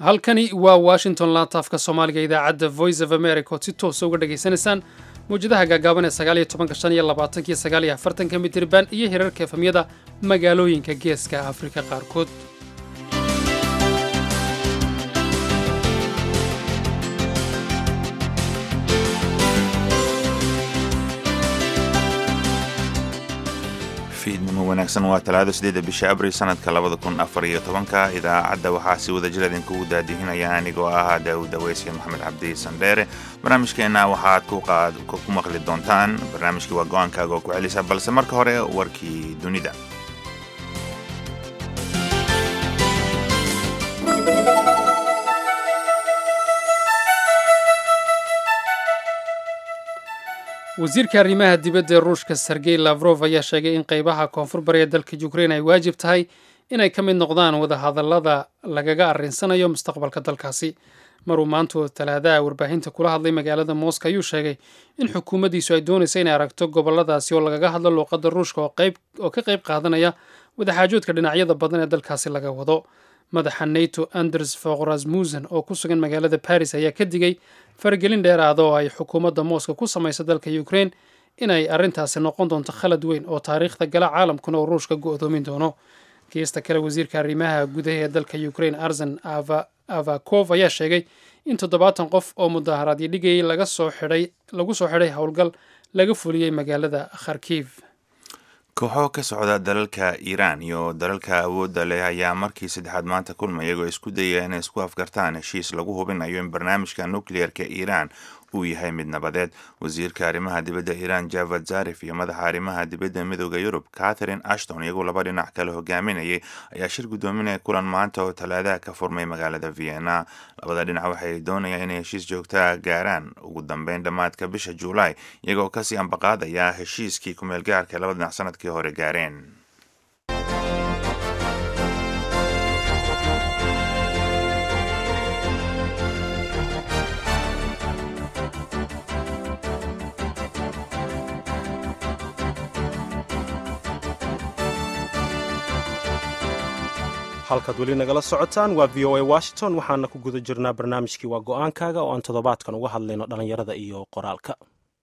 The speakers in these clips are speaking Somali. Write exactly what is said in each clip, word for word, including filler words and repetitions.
halkani waa Washington laantaafka Soomaaliga idaacadda Voice of America oo si toos uga dhageysanaysaan mowjadaha gaagaaban ee sagaal iyo toban shan iyo labaatan iyo sagaal iyo afartan mitir band iyo hirarka efamyada magaalooyinka geeska Afrika qaarkood. fiidnimo wanaagsan waa talaado sideeda bisha abriil sanadka labada kun afar iyo tobanka idaacadda waxaa si wada jir idinkugu daadihinaya anigoo ah Daawud Aweys iyo Maxamed Cabdi Sandheere. barnaamijkeena waxaad ku qaad ku maqli doontaan barnaamijkii waa go'aankaaga oo ku celisa balse marka hore warkii dunida. wasiirka arrimaha dibadda ee Ruushka Sergey Lavrov ayaa sheegay in qaybaha koonfur bari ee dalka Ukraine ay waajib tahay inay ka mid noqdaan wada hadallada lagaga arrinsanayo mustaqbalka dalkaasi. maruu maanta talaadaha warbaahinta kula hadlay magaalada Moscow ayuu sheegay in xukuumaddiisu ay doonayso inay aragto goboladaasi oo lagaga hadlo luqadda Ruushka oo qayb oo ka qayb qaadanaya wadaxaajoodka dhinacyada badan ee dalkaasi laga wado. madaxa NATO Anders Fogh Rasmussen oo ku sugan magaalada Paris ayaa ka digay faragelin dheeraada oo ay xukuumadda Moscow ku samayso dalka Ukraine inay arrintaasi noqon doonto khalad weyn oo taariikhda gala caalamkuna oo Ruushka go'doomin doono. geesta kale wasiirka arrimaha gudaha ee dalka Ukraine Arsen Avakov ayaa sheegay in toddobaatan qof oo mudaharaad dhigayay laga soo xidhay lagu soo xidhay howlgal laga fuliyay magaalada Kharkiv. kooxo ka socda dalalka Iran iyo dalalka awoodda leh ayaa markii saddexaad maanta kulmay iyagoo isku dayaya inay isku afgartaan heshiis lagu hubinayo in barnaamijka nukliyeerka Iran uu yahay mid nabadeed. wasiirka arrimaha dibadda Iran Javad Zarif iyo madaxa arrimaha dibadda midowda Yurub Catherine Ashton iyagoo laba dhinac kale hogaaminayay ayaa shir gudoominaya kulan maanta oo talaadaha ka furmay magaalada Vienna. labada dhinac waxay doonayaan inay heshiis joogta gaaraan ugu dambeyn dhammaadka bisha Juulaay iyagoo kasii ambaqaadaya heshiiskii ku meel gaarka labada dhinac sanadkii hore gaareen. halkaad weli nagala socotaan waa v o a Washington waxaana ku guda jirnaa barnaamijkii waa go'aankaaga oo aan toddobaadkan uga hadlayno dhalinyarada iyo qoraalka.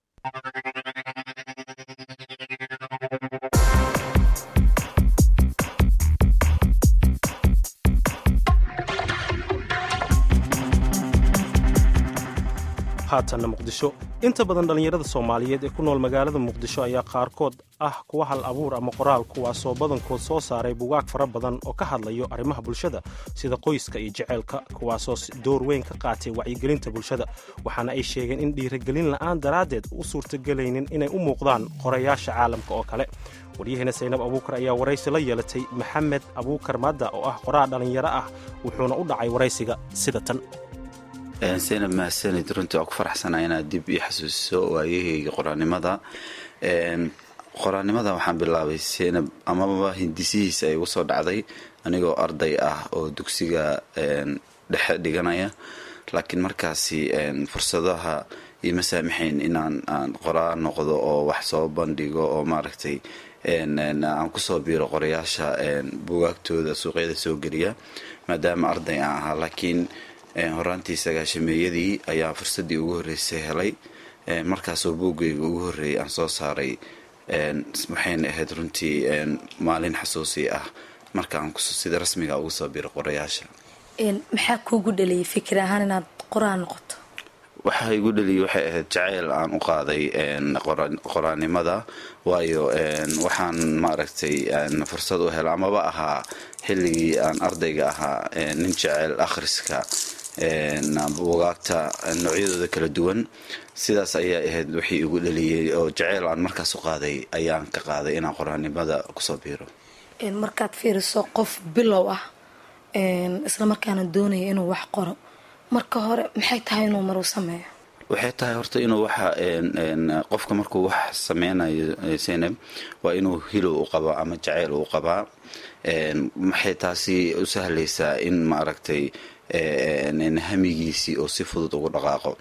haatanna muqdisho inta badan dhalinyarada Soomaaliyeed ee ku nool magaalada Muqdisho ayaa qaarkood ah kuwa hal abuur ama qoraal kuwaasoo badankood soo saaray buugaag fara badan oo ka hadlayo arrimaha bulshada sida qoyska iyo jaceylka kuwaasoo door weyn ka qaatay wacyigelinta bulshada waxaana ay sheegeen in dhiirigelin la'aan daraaddeed u suurtagelaynin inay u muuqdaan qorayaasha caalamka oo kale. waryaheena Saynab Abuukar ayaa waraysi la yeelatay Maxamed Abuukar Madda oo ah qoraal dhalinyaro ah wuxuuna u dhacay waraysiga sida tan. Saynab mahadsanid runtii ku faraxsanahay inaad dib ii xasuusiso waayahayga qoraanimada. qoraanimada waxaan bilaabay Saynab amaba hindisihiisa ay ugu soo dhacday anigoo arday ah oo dugsiga dhexe dhiganaya laakiin markaasi fursadaha ima saamaxayn inaan aan qoraan noqdo oo wax soo bandhigo oo maaragtay aan ku soo biiro qorayaasha buugaagtooda suuqyada soo geliya maadaama arday aan ahaa. laakiin horaantii sagaashameeyadii ayaa fursadii ugu horreysay helay markaasoo buuggayga ugu horreeyay aan soo saaray waxayna ahayd runtii maalin xasuusi ah markaan sida rasmiga ugu soo biiro qorayaasha. maxaa kuugu dhaliyay fikir ahaan inaad qoraan noqoto? waxaa igu dhaliyay waxay ahayd jacayl aan u qaaday qoraanimada waayo waxaan maaragtay fursad u helay amaba ahaa xilligii aan ardayga ahaa nin jacayl akhriska buugaagta noocyadooda kala duwan sidaas ayaa ahayd wixii igu dhaliyay oo jacayl aan markaas u qaaday ayaan ka qaaday inaan qoraanimada kusoo biiro. markaad fiiriso qof bilow ah isla markaana doonaya inuu wax qoro marka hore maxay tahay inuu mar u sameeyo? waxay tahay horta inuu waxa qofka markuu wax sameynayo Saynab waa inuu hilow u qabo ama jacayl u qabaa. maxay taasi u sahlaysaa in maaragtay hamigiisii oo si fudud ugu dhaqaaqo.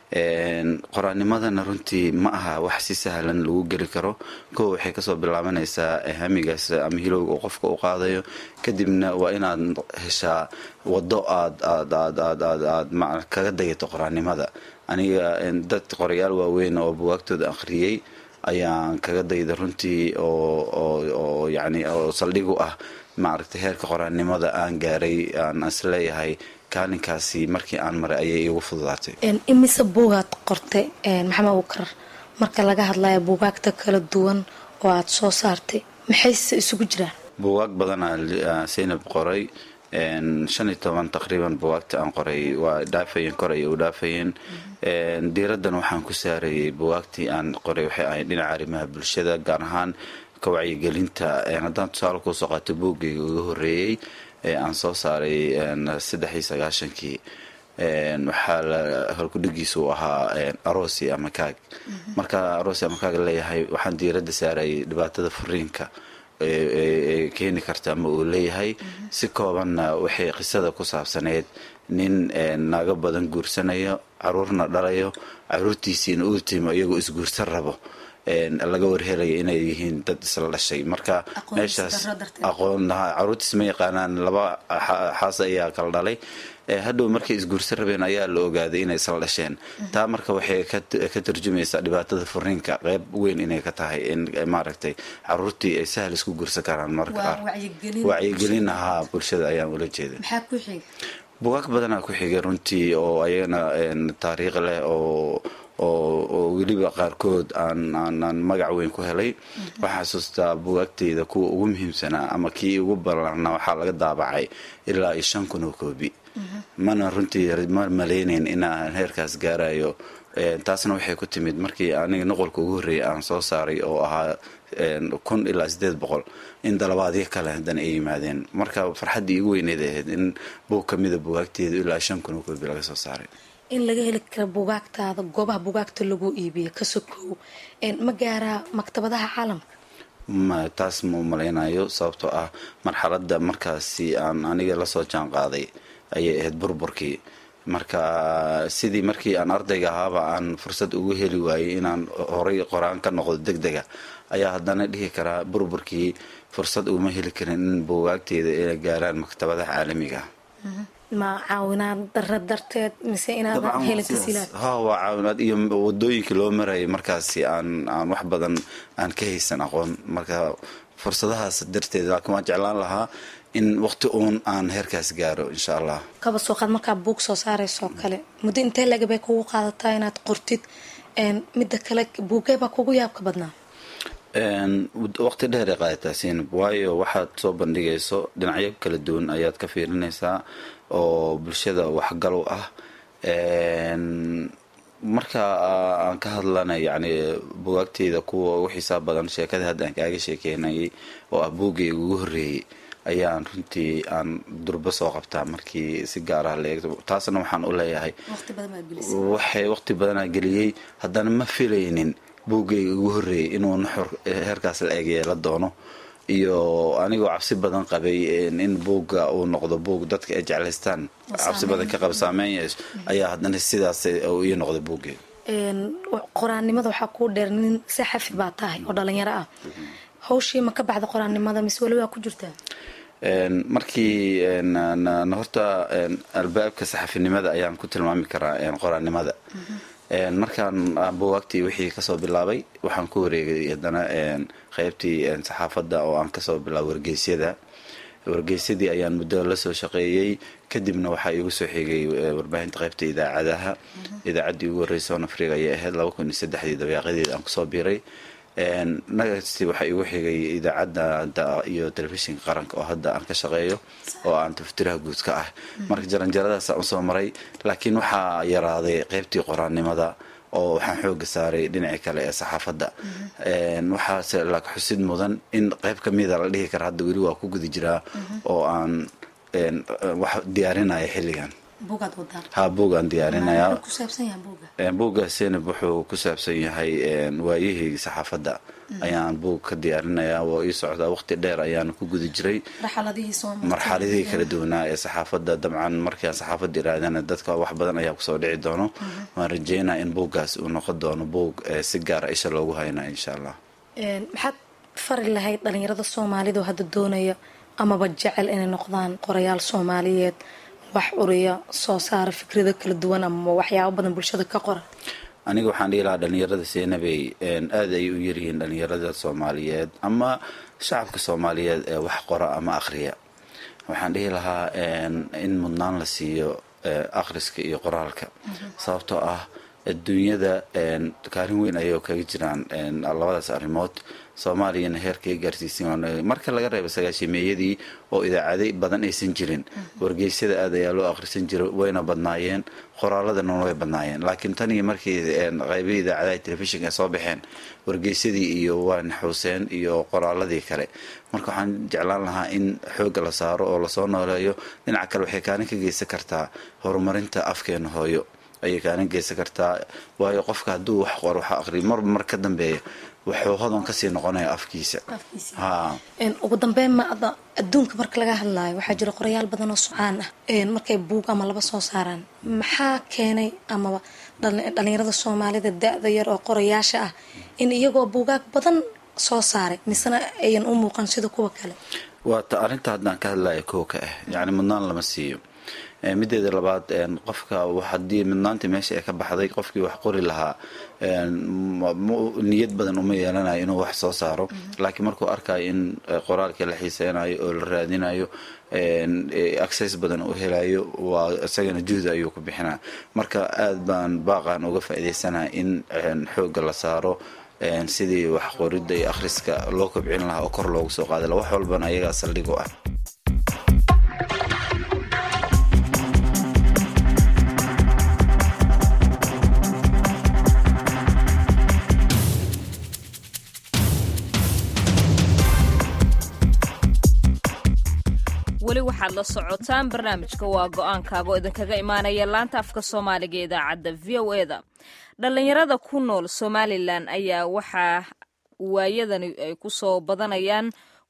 qoraanimadana runtii ma aha wax si sahlan lagu geli karo. koo waxay kasoo bilaabanaysaa hamigaas ama hilowga uu qofka u qaadayo, kadibna waa inaad heshaa wado aad aad aad aad aad aad ma kaga dayato qoraanimada. aniga dad qorayaal waaweyn oo bugaagtooda akhriyey ayaan kaga dayda runtii oo oo oo yacni oo saldhig u ah maaragtay heerka qoraanimada aan gaaray. aan isleeyahay kaalinkaasi markii aan maray ayay igu fududaatay. imise buugaad qortay maxamed Abuukar marka laga hadlayo buugaagta kala duwan oo aad soo saartay maxayse isugu jiraan? buugaag badan aan Zainab qoray, shan iyo toban taqriiban buugaagta aan qoray waa dhaafayeen kor ayay u dhaafayeen. diiraddan waxaan ku saarayay buugaagtii aan qoray waxay ahayd dhinaca arrimaha bulshada, gaar ahaan ka wacyigelinta. haddaan tusaale kusoo qaatay buuggayga ugu horreeyey ee aan soo saaray saddex iyo sagaashankii, waxaa halkudhigiisu u ahaa aroosi ama kaag. marka aroosi ama kaag leeyahay waxaan diiradda saarayay dhibaatada furiinka ee keeni karta ama uu leeyahay. si koobanna waxay qisada ku saabsaneyd nin naago badan guursanayo, caruurna dhalayo, caruurtiisiina uu timo iyagoo isguursan rabo, laga warhelaya inay yihiin dad isla dhashay. marka meeshaas aqoon caruurtiis ma yaqaanaan, laba xaas ayaa kala dhalay. hadhow markay isguursan rabeen ayaa la ogaaday inay isla dhasheen. taa marka waxay ka tarjumaysaa dhibaatada furiinka qayb weyn inay ka tahay in maaragtay caruurtii ay sahal isku guursan karaan. marka wacyigelin ahaa bulshada ayaan ula jeeday. maxaa ku xigay? bugaag badanaa ku xigay runtii oo ayagana taariikh leh oo oo weliba qaarkood aan aan magac weyn ku helay. waxaa xasuustaa bugaagteyda kuwa ugu muhiimsanaa ama kii ugu ballaarnaa waxaa laga daabacay ilaa iyo shan kun oo koobi. mana runtii ma malaynayn inaan heerkaas gaarayo. taasna waxay ku timid markii aniga noqolka ugu horreeyay aan soo saaray oo ahaa kun ilaa siddeed boqol in dalabaadyo kale haddana ay yimaadeen. marka farxaddii igu weyneed ahayd in buug ka mida bugaagteedu ilaa shan kun oo koobi laga soo saaray. in laga heli karo buugaagtaada goobaha buugaagta lagu iibiyo ka sokow ma gaaraa maktabadaha caalamka? ma taas ma malaynayo, sababtoo ah marxaladda markaasi aan aniga la soo jaan qaaday ayay ahayd burburkii. marka sidii markii aan ardayga ahaaba aan fursad ugu heli waayey inaan horay qoraan ka noqdo deg dega, ayaa haddana dhihi karaa burburkii fursad uguma heli karin in buugaagteeda ay gaaraan maktabadaha caalamiga. ma caawinaad dara darteed mise inaad heli tasiilaad? ha waa caawinaad iyo wadooyinkii loo marayay markaasi aan aan wax badan aan ka haysan aqoon. marka fursadahaas darteed laakiin waan jeclaan lahaa in waqti uun aan heerkaas gaaro insha allah. kaba soo qaad markaa buug soo saarayso kale muddo intee laga bay kugu qaadataa inaad qortid? midda kale buugee baa kugu yaabka badnaa? waqti dheer ay qaadataa Zainab, waayo waxaad soo bandhigayso dhinacyo kala duwan ayaad ka fiirinaysaa oo bulshada waxgal u ah. marka aan ka hadlanay yani bugaagteyda kuwa ugu xisaab badan sheekada hadda aan kaaga sheekeynayay oo ah buuggayga ugu horreeyey ayaan runtii aan durba soo qabtaa markii si gaar ah la eegto. taasna waxaan u leeyahay waxay waqti badanaa geliyey, haddana ma filaynin buuggayga ugu horreeyey inuu nuxur heerkaas la eeg yeela doono. iyo anigoo cabsi badan qabay in buugga uu noqdo buug dadka ay jeclaystaan, cabsi badan ka qaba saameyn yeesho, ayaa haddana sidaas uu ii noqday buuggayga. qoraannimada waxaa kuu dheer nin saxafi baa tahay oo dhalinyaro ah. hawshii ma ka baxda qoraannimada mise weli waa ku jirtaa? markii horta albaabka saxafinimada ayaan ku tilmaami karaa qoraannimada. markaan buugaagtii wixii kasoo bilaabay waxaan ku wareegay haddana qaybtii saxaafadda oo aan kasoo bilaabay wargeysyada. wargeysyadii ayaan muddo la soo shaqeeyey, kadibna waxaa iigu soo xigay warbaahinta qaybta idaacadaha. idaacaddii ugu horreysay oo afriga ayay ahayd laba kun iyo saddexdii dabeeqadeed aan kusoo biiray. nagasti waxaa igu xigay idaacadda iyo telefishinka qaranka oo hadda aan ka shaqeeyo oo aan taftiraha guud ka ah. marka jaranjaradaas aan usoo maray, laakiin waxaa yaraaday qaybtii qoraannimada oo waxaan xooga saaray dhinaci kale ee saxaafadda. waxaase laak xusid mudan in qayb ka mida la dhihi kara hadda weli waa ku guda jiraa oo aan wax diyaarinaya xilligan. buugaad wadaan ha buugaan diyaarinayaa ku saabsan yahay buuga buugaasina wuxuu ku saabsan yahay waayihii saxaafadda ayaan buug ka diyaarinayaa oo ii socdaa waqti dheer ayaan ku guda jiray marxaladihii kala duwanaa ee saxaafadda dabcan markaan saxaafadda iraadana dadka wax badan ayaa kusoo dhici doono waan rajeynaa in buuggaas uu noqon doono buug si gaara isha loogu haynaa insha allah maxaad fari lahayd dhalinyarada Soomaalidu hadda doonaya amaba jecel inay noqdaan qorayaal Soomaaliyeed wax uriya soo saar fikrado kala duwan ama waxyaabo badan bulshada ka qora aniga waxaan dhihi lahaa dhalinyarada seenabay aad ay u yaryihiin dhalinyarada Soomaaliyeed ama shacabka Soomaaliyeed ee wax qora ama akhriya waxaan dhihi lahaa in mudnaan la siiyo akhriska iyo qoraalka sababtoo ah adduunyada kaalin weyn ayay kaga jiraan labadaas arrimood Soomaaliyana heerkay gaarsiisan marka laga reebo sagaashimeeyadii oo idaacaday badan aysan jirin wargeysyada aad ayaa loo akhrisan jiray wayna badnaayeen qoraaladana way badnaayeen laakiin tan iyo markii qaybada idaacadaha telefishinka soo baxeen wargeysadii iyo waan xuuseen iyo qoraaladii kale marka waxaan jeclaan lahaa in xoog la saaro oo la soo nooleeyo dhinaca kale waxay kaalin ka geysan kartaa horumarinta afkeena hooyo ayay kaalin geysan kartaa waayo qofka hadduu wax qoro wax akhriyo mar mar ka dambeeya wuxuu hodan ka sii noqonaya afkiisa ha in ugu dambeyn ma adduunka marka laga hadlaayo waxa jira qorayaal badan oo sucaan ah een markay buug ama laba soo saaraan maxaa keenay ama dhalinyarada Soomaalida da'da yar oo qorayaasha ah in iyagoo buugaag badan soo saaray misna ayan u muuqan sida kuwa kale waa ta arinta hadaan ka hadlaayo kooka ah yaani mudnaan lama siiyo mideeda labaad qofka hadii midnaanta meesha ay ka baxday qofkii wax qori lahaa niyad badan uma yeelanayo inuu wax soo saaro laakiin markuu arkayo in qoraalka la xiiseynayo oo la raadinayo access badan uu helayo waa isagana juhdi ayuu ku bixinaa marka aad baan baaqan uga faa'iideysanahay in xoog la saaro sidii wax qorida iyo akhriska loo kobcin lahaa oo kor loogu soo qaadi lahaa wax walbana ayaga saldhig u ah weli waxaad la socotaan barnaamijka waa go'aankaaga oo idinkaga imaanaya laanta afka Soomaaliga ee idaacadda V O A da dhalinyarada ku nool Somaliland ayaa waxa waayadani ay ku soo badanayaan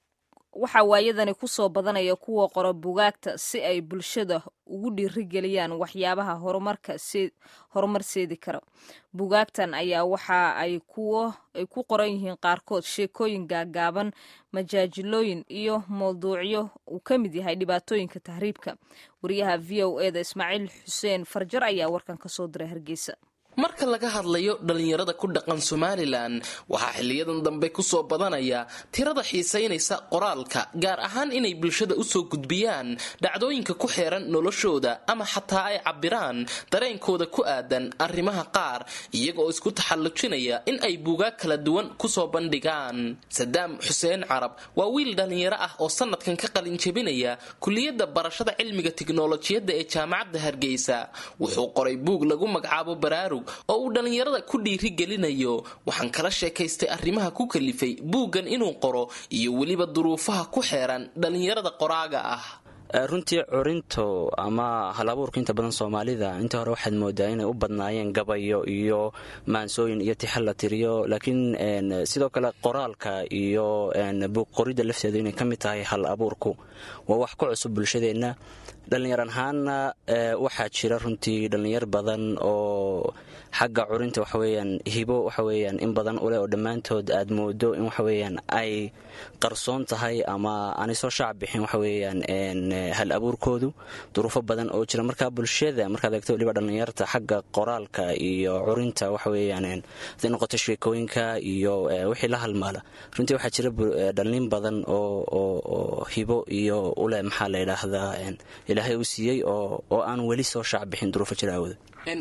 waxa waayadani ku soo badanaya kuwa qora buugaagta si ay bulshada ugu dhiirigeliyaan waxyaabaha horumarka si horumarseedi karo buugaagtan ayaa waxa ay kuwa ay ku qoran yihiin qaarkood sheekooyin gaagaaban majaajilooyin iyo mowduucyo uu ka mid yahay dhibaatooyinka tahriibka wariyaha V O A da Ismaaciil Xuseen Farjar ayaa warkan ka soo diray Hargeysa marka laga hadlayo dhalinyarada ku dhaqan Somaliland waxa xiliyadan dambe ku soo badanaya tirada xiiseynaysa qoraalka gaar ahaan inay bulshada u soo gudbiyaan dhacdooyinka ku xeeran noloshooda ama xataa ay cabiraan dareenkooda ku aadan arrimaha qaar iyagoo isku taxallujinaya in ay buugaag kala duwan ku soo bandhigaan Sadaam Xuseen Carab waa wiil dhalinyaro ah oo sanadkan ka qalin jebinaya kulliyadda barashada cilmiga tiknoolajiyadda ee jaamacadda Hargeysa wuxuu qoray buug lagu magacaabo Baraarug oo uu dhalinyarada ku dhiiri gelinayo waxaan kala sheekaystay arrimaha ku kalifay buugan inuu qoro iyo waliba duruufaha ku xeeran dhalinyarada qoraaga ah runtii curinto ama halabuurka inta badan Soomaalida inta hore waxaad moodaa inay u badnaayeen gabayo iyo maansooyin iyo tixalla tiriyo laakiin sidoo kale qoraalka iyo buug qorida lafteedu inay kamid tahay hal abuurku waa wax ku cusub bulshadeena dhalinyaran ahaana waxaa jira runtii dhalinyar badan oo xagga curinta waxa weeyaan hibo waxa weeyaan in badan u leh oo dhammaantood aad moodo in waxa weeyaan ay qarsoon tahay ama aan soo shacab bixin waxa weeyaan hal abuurkoodu duruufo badan oo jira marka bulshada marka aad eegto waliba dhalinyarta xagga qoraalka iyo curinta waxa weeyaan ay noqoto sheekooyinka iyo wixii la halmaala runtii waxaa jira dhalin badan oo oo hibo iyo u leh maxaa la yiraahdaa ilaahay u siiyay oo oo aan wali soo shacab bixin duruufo jira awooda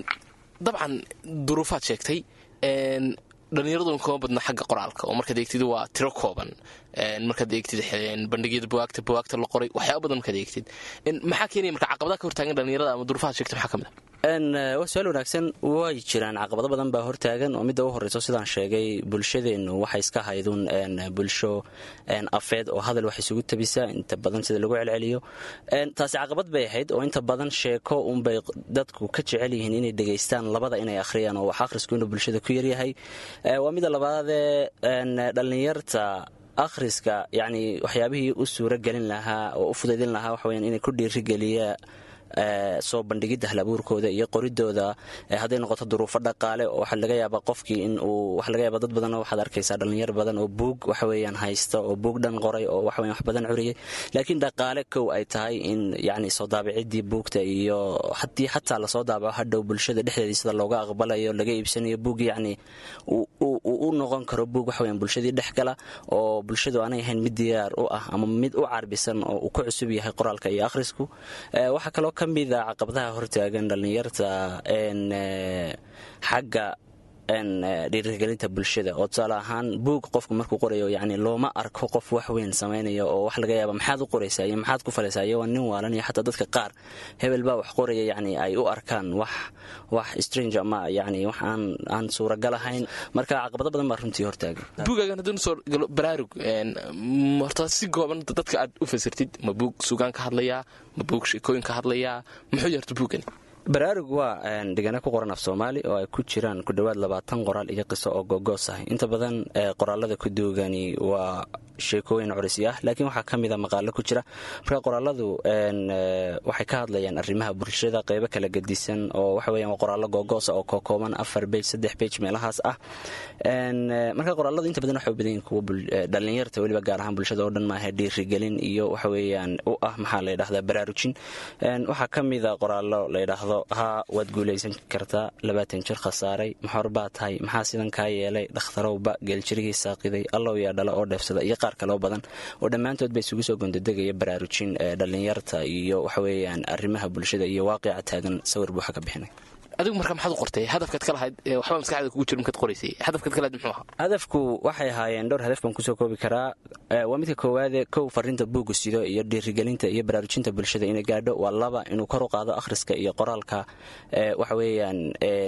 dabcan duruufaad sheegtay dhalinyaradu kuma badna xagga qoraalka oo marka deegtid waa tiro kooban markaad eegtid bandhigyada buwaagta buwaagta la qoray waxyaaba badan markaad eegtid maxaa keenaya marka caqabadaha ka hortaagan dhalinyarada ama duruufaha sheegta maxaa ka mid ah waa su-aal wanaagsan way jiraan caqabado badan baa hortaagan oo midda u horreyso sidaan sheegay bulshadeennu waxay iska haydun bulsho afeed oo hadal wax isugu tabisa inta badan sida lagu celceliyo taasi caqabad bay ahayd oo inta badan sheeko unbay dadku ka jecel yihiin inay dhegaystaan labada inay akhriyaan oo wax akhrisku inuu bulshada ku yaryahay waa midda labaadee dhallinyarta akhriska yacni waxyaabihii u suuro gelin lahaa oo u fudaydin lahaa waxa weyaan inay ku dhiirigeliya soo bandhigidda halabuurkooda iyo qoridooda hadday noqoto duruufo dhaqaale oo waxaa laga yaabaa qofkii in uu waxa laga yaabaa dad badan oo waxaad arkaysaa dhalinyar badan oo buug waxa weeyaan haysta oo buug dhan qoray oo waxa weeyaan wax badan curiyay laakiin dhaqaale kow ay tahay in yacni soo daabicidii buugta iyo haddii xataa lasoo daabaco hadhow bulshada dhexdeedii sida looga aqbalayo laga iibsanayo buug yacni uu u noqon karo buug waxa weeyaan bulshadii dhex gala oo bulshadu aanay ahayn mid diyaar u ah ama mid u carbisan oo uu ku cusub yahay qoraalka iyo akhrisku waxaa kaloo kamida caqabadaha hortaagan dhalinyarta xagga dhiirigelinta bulshada oo tusaale ahaan buug qofku markuu qorayo yani looma arko qof wax weyn samaynayo oo wax laga yaaba maxaad u qoraysaa iyo maxaad ku falaysaa iyo waa nin waalan iyo xataa dadka qaar hebel baa wax qoraya yani ay u arkaan wax wax strange ama yani wax aan aan suuragal ahayn marka caqabado badan baa runtii hortaagan buugaagan hadduu soo galo baraarug horta si gooban dadka aad u fasirtid ma buug sugaan ka hadlayaa ma buug sheekooyin ka hadlayaa muxuu yarta buugani baraarug waa dhigana ku qoran af soomaali oo ay ku jiraan ku dhowaad labaatan qoraal iyo qiso oo googoos ah inta badan qoraalada ku duugani waa sheekooyin curisi ah laakiin waxaa ka mida maqaalo ku jira marka qoraaladu waxay ka hadlayaan arrimaha bulshada qaybo kala gedisan oo waxa weeyaan waa qoraallo googoosa oo kookooban afar bej saddex bej meelahaas ah marka qoraaladu inta badan waxay u badan yihiin kuwa dhalinyarta weliba gaar ahaan bulshada oo dhan maaha dhiirigelin iyo waxa weeyaan u ah maxaa la yidhahdaa baraarujin waxaa ka mida qoraallo la yidhaahdo haa waad guulaysan kartaa labaatan jir khasaaray maxor baa tahay maxaa sidan kaa yeelay dhakhtarowba geeljirigii saaqiday allow yaa dhala oo dheefsada iyo qaar kaloo badan oo dhammaantood ba isugu soo gondodegaya baraarujin dhalinyarta iyo waxa weeyaan arrimaha bulshada iyo waaqica taagan sawir buuxa ka bixinay adigu marka maxaad u qortay hadafkaad ka lahayd waxba maskaxda kugu jira markaad qoraysay hadafkaad ka lahayd muxuu ahaa hadafku waxay ahaayeen dhowr hadaf baan kusoo koobi karaa waa midka koowaade kow fariinta buugga sido iyo dhiirigelinta iyo baraarujinta bulshada inay gaadho waa laba inuu kor u qaado akhriska iyo qoraalka waxa weeyaan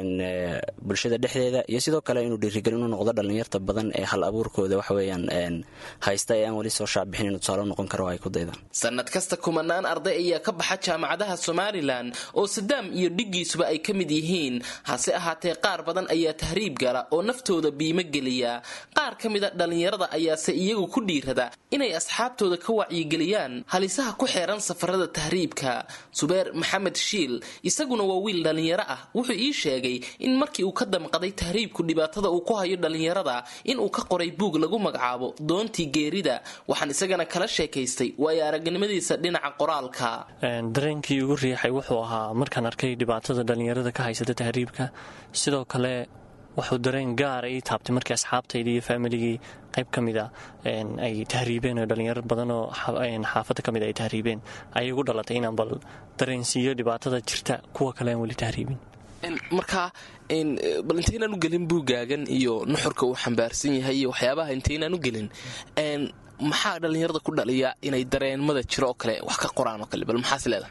bulshada dhexdeeda iyo sidoo kale inuu dhiirigelin u noqdo dhalinyarta badan ee hal abuurkooda waxa weeyaan haysta ee aan weli soo shaacbixin inuu tusaale noqon karo ay ku daydaan sanad kasta kumanaan arday ayaa ka baxa jaamacadaha somalilan oo sadaam iyo dhigiisuba ay ka mid yihiin hase ahaatee qaar badan ayaa tahriib gala oo naftooda biimo geliya qaar ka mida dhalinyarada ayaase iyagu ku dhiirada inay asxaabtooda ka wacyigeliyaan halisaha ku xeeran safarada tahriibka subeer maxamed shiil isaguna waa wiil dhalinyaro ah wuxuu ii sheegay in markii uu ka damqaday tahriibku dhibaatada uu ku hayo dhalinyarada inuu ka qoray buug lagu magacaabo doontii geerida waxaan isagana kala sheekaystay waayo aragnimadiisa dhinaca qoraalka dareenkii ugu riixay wuxuu ahaa markaan arkay dhibaatada dhalinyarada ka haysata tahriibka sidoo kale wuxuu dareen gaara ii taabtay markii asxaabtaydii iyo faamiligii qayb ka mida ay tahriibeen oo dhalinyaro badan oo xaafadda ka mid ay tahriibeen ayay igu dhalatay inaan bal dareensiiyo dhibaatada jirta kuwa kale aan weli tahriibin marka bal intaynaan u gelin buugaagan iyo nuxurka uu xambaarsan yahay iyo waxyaabaha intaynaan u gelin maxaa dhalinyarada ku dhaliya inay dareenmada jiro oo kale wax ka qoraan oo kale bal maxaas leedahay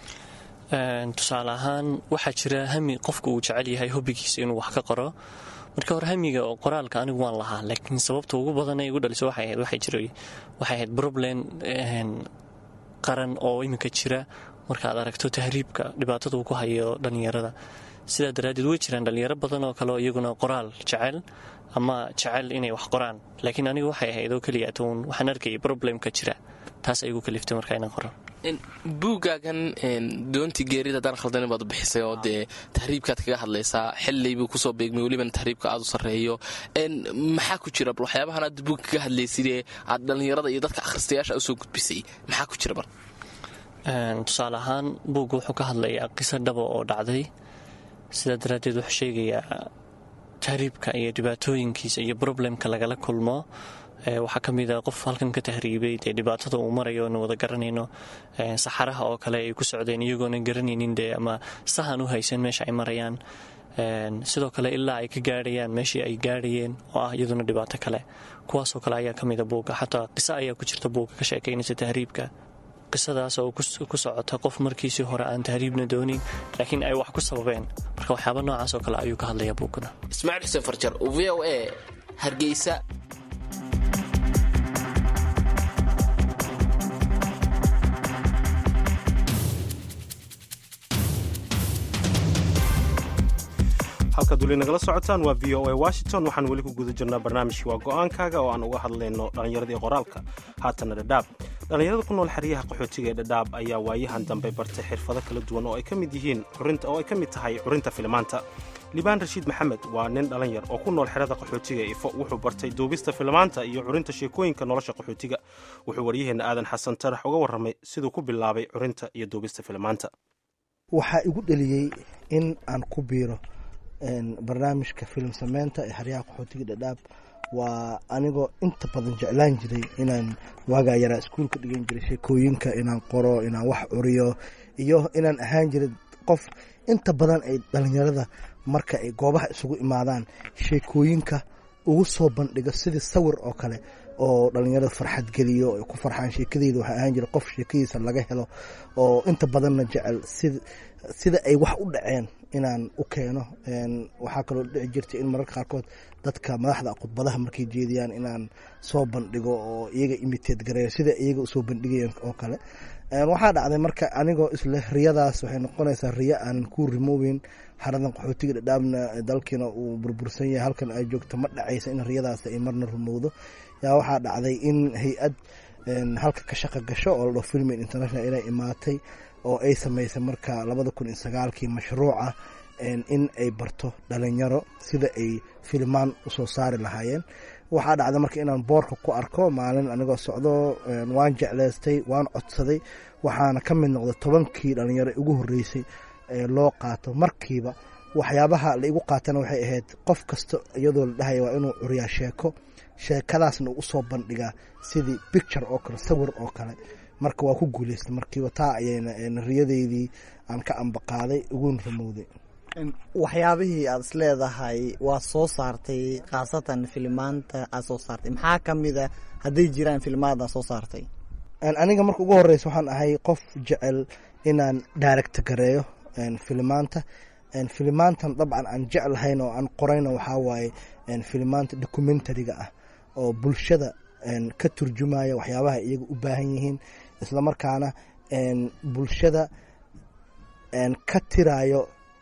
tusaale ahaan waxaa jira hami qofku uu jecel yahay hobbigiisa inuu wax ka qoro marka hore hamiga oo qoraalka anigu waan lahaa laakiin sababta ugu badanee igu dhaliso waxay ahayd waxay jira waxay ahayd problem qaran oo iminka jira markaad aragto tahriibka dhibaatada uu ku hayo dhalinyarada sidaa daraaddeed way jiraan dhalinyaro badan oo kale oo iyaguna qoraal jecel ama jecel inay wax qoraan laakiin anigu waxay ahayd oo keliya tuun waxaan arkayay problemka jira taas ay igu kaliftay markaa inaan qoro buugaagan doontii geerida haddaan khaldanin baad u bixisay oo dee tahriibkaad kaga hadlaysaa xilliybuu kusoo beegmay welibana tahriibka aad u sarreeyo maxaa ku jira bal waxyaabahan aad buug kaga hadlaysidee aad dhallinyarada iyo dadka akhristayaasha usoo gudbisay maxaa ku jira bal tusaale ahaan buugga wuxuu ka hadlayaa qiso dhaba oo dhacday sidaa daraaddeed wuxuu sheegayaa tahriibka iyo dhibaatooyinkiisa iyo problemka lagala kulmo waxaa ka mid a qof halkan ka tahriibay dee dhibaatada uu marayo oonu wada garanayno saxaraha oo kale ay ku socdeen iyagoona garanaynin dee ama sahan u haysan meesha ay marayaan sidoo kale ilaa ay ka gaadhayaan meeshii ay gaadhayeen oo ah iyaduna dhibaato kale. kuwaasoo kale ayaa ka mida buugga. xataa qiso ayaa ku jirta buugga ka sheekaynaysa tahriibka. qisadaas oo ku socota qof markiisii hore aan tahriibna doonin laakiin ay wax ku sababeen. marka waxyaaba noocaas oo kale ayuu ka hadlayaa buugguna. ismaaciil xuseen farjar, v o a, Hargeysa. halkaad weli nagala socotaan waa v o a Washington. waxaan weli ku guda jirnaa barnaamijkii waa go'aankaaga oo aan uga hadlayno dhallinyaradii qoraalka. haatana dhadhaab. dhallinyarada ku nool xeryaha qaxootiga ee dhadhaab ayaa waayahan dambe bartay xirfado kala duwan oo ay ka mid yihiin curinta oo ay ka mid tahay curinta filimaanta. libaan rashiid maxamed waa nin dhalinyar oo ku nool xerada qaxootiga ifo. wuxuu bartay duubista filimaanta iyo curinta sheekooyinka nolosha qaxootiga. wuxuu waryaheena aadan xasan tarax uga warramay siduu ku bilaabay curinta iyo duubista filimaanta. waxaa igu dhaliyey in aan ku biiro barnaamijka filim sameynta ee xeryaha qaxootiga dhadhaab. waa anigoo inta badan jeclaan jiray inaan waagaa yaraa iskuulka dhigan jiray sheekooyinka, inaan qoro, inaan wax curiyo, iyo inaan ahaan jiray qof inta badan ay dhalinyarada marka ay goobaha isugu imaadaan sheekooyinka ugu soo bandhigo sidii sawir oo kale oo dhalinyarada farxad geliyo ay ku farxaan. sheekadeyda waxaa ahaan jiray qof sheekadiisa laga helo oo inta badanna jecel sida ay wax u dhaceen inaan u keeno. waxaa kaloo dhici jirtay in mararka qaarkood dadka madaxda khudbadaha markay jeediyaan inaan soo bandhigo oo iyaga imiteed gareeyo sida iyaga usoo bandhigayeen oo kale. waxaa dhacday marka anigoo isle riyadaas waxay noqonaysaa riyo aanan ku rimoobin. xaradan qaxootiga dhadhaabna dalkiina uu burbursan yahay, halkan ay joogto ma dhacaysa in riyadaas ay marna rumowdo. yaa waxaa dhacday in hay-ad halka ka shaqo gasho oo la dhaho filmin international inay imaatay oo ay samaysay marka labada kun iyo sagaalkii mashruuca in ay barto dhalinyaro sida ay filmaan usoo saari lahaayeen. waxaa dhacday marka inaan boorka ku arko maalin anigoo socdo. waan jeclaystay, waan codsaday, waxaana ka mid noqday tobankii dhalinyaro ugu horreysay ee loo qaato. markiiba waxyaabaha la igu qaatana waxay ahayd qof kasta iyadoo la dhahaya waa inuu curiyaa sheeko, sheekadaasna uu usoo bandhigaa sidii picture oo kale, sawir oo kale. marka waa ku guulaystay markiiba. taa ayayna riyadeydii aan ka ambaqaaday ugun rumowday. waxyaabihii aad is leedahay waa soo saartay khaasatan filimaanta aad soo saartay maxaa ka mida hadday jiraan filimaada soo saartay? aniga marka ugu horeysa waxaan ahay qof jecel inaan director gareeyo filimaanta. filimaantan dabcan aan jeclahayn oo aan qorayna waxaa waaye filimaanta documentariga ah oo bulshada ka turjumaya waxyaabaha iyaga u baahan yihiin, islamarkaana bulshada ka tirayo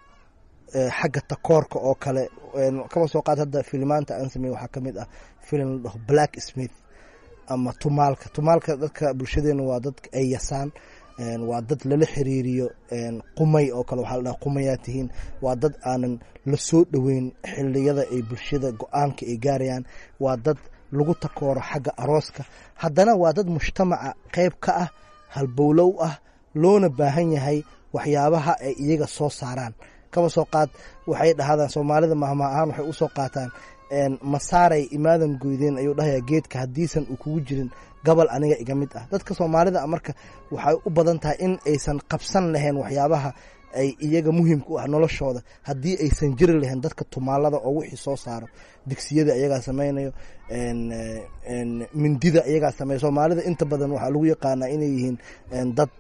xagga takoorka oo kale. kama soo qaad hadda filimaanta aan sameey waxaa ka mid ah filim la dhaho Black Smith ama tumaalka. tumaalka dadka bulshadeena waa dad ay yasaan, waa dad lala xiriiriyo qumay oo kale. waxaa la dhaha qumayaa tihiin. waa dad aanan la soo dhoweyn xilliyada ay bulshada go-aanka ay gaarayaan. waa dad lagu takooro xagga arooska. haddana waa dad mujtamaca qayb ka ah, halbowlow ah, loona baahan yahay waxyaabaha ay iyaga soo saaraan. kaba soo qaad waxay dhahdaan soomaalida mahma ahaan waxay u soo qaataan masaaray imaadan goydeen ayuu dhahayaa geedka haddiisan uu kugu jirin gobol aniga iga mid ah. dadka soomaalida marka waxay u badan tahay in aysan qabsan lahayn waxyaabaha ay iyaga muhiimka u ah noloshooda haddii aysan jiri lahayn dadka tumaalada oo wixii soo saaro. digsiyada iyagaa samaynayo, mindida iyagaa sameeyo. soomaalida inta badan waxaa lagu yaqaanaa inay yihiin dad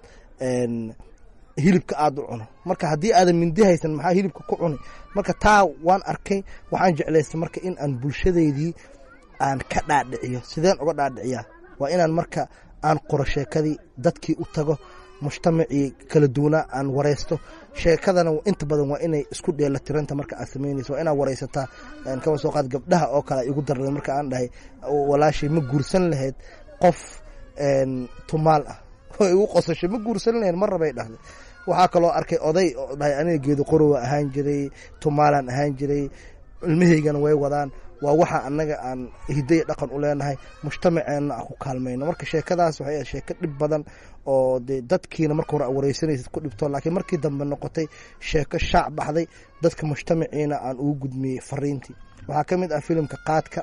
hilibka aada u cuno. marka haddii aadan mindi haysan maxaa hilibka ku cuni? marka taa waan arkay. waxaan jeclaystay marka in aan bulshadeydii aan ka dhaadhiciyo. sideen uga dhaadhiciyaa? waa inaan marka aan qoro sheekadii, dadkii u tago, mujtamacii kala duwanaa aan wareysto. sheekadana inta badan waa inay isku dheelatiranta marka aad samaynayso. waa inaad wareysataa. kama soo qaad gabdhaha oo kale igu darray marka aan dhahay walaashay ma guursan lahayd qof tumaal ah igu qosashay, ma guursan lahayn mar rabay dhahday. waxaa kaloo arkay oday oo dhahay aniga geedo qorowa ahaan jiray, tumaalaan ahaan jiray, ilmahaygana way wadaan. waa waxa annaga aan hiday dhaqan u leenahay, mujtamaceenna aan ku kaalmayno. marka sheekadaas waxay ahayd sheeko dhib badan oo de dadkiina marka hore wareysanaysid ku dhibto, laakiin markii dambe noqotay sheeko shaac baxday, dadka mujtamaciina aan ugu gudmiyey fariintii. waxaa ka mid ah filimka qaadka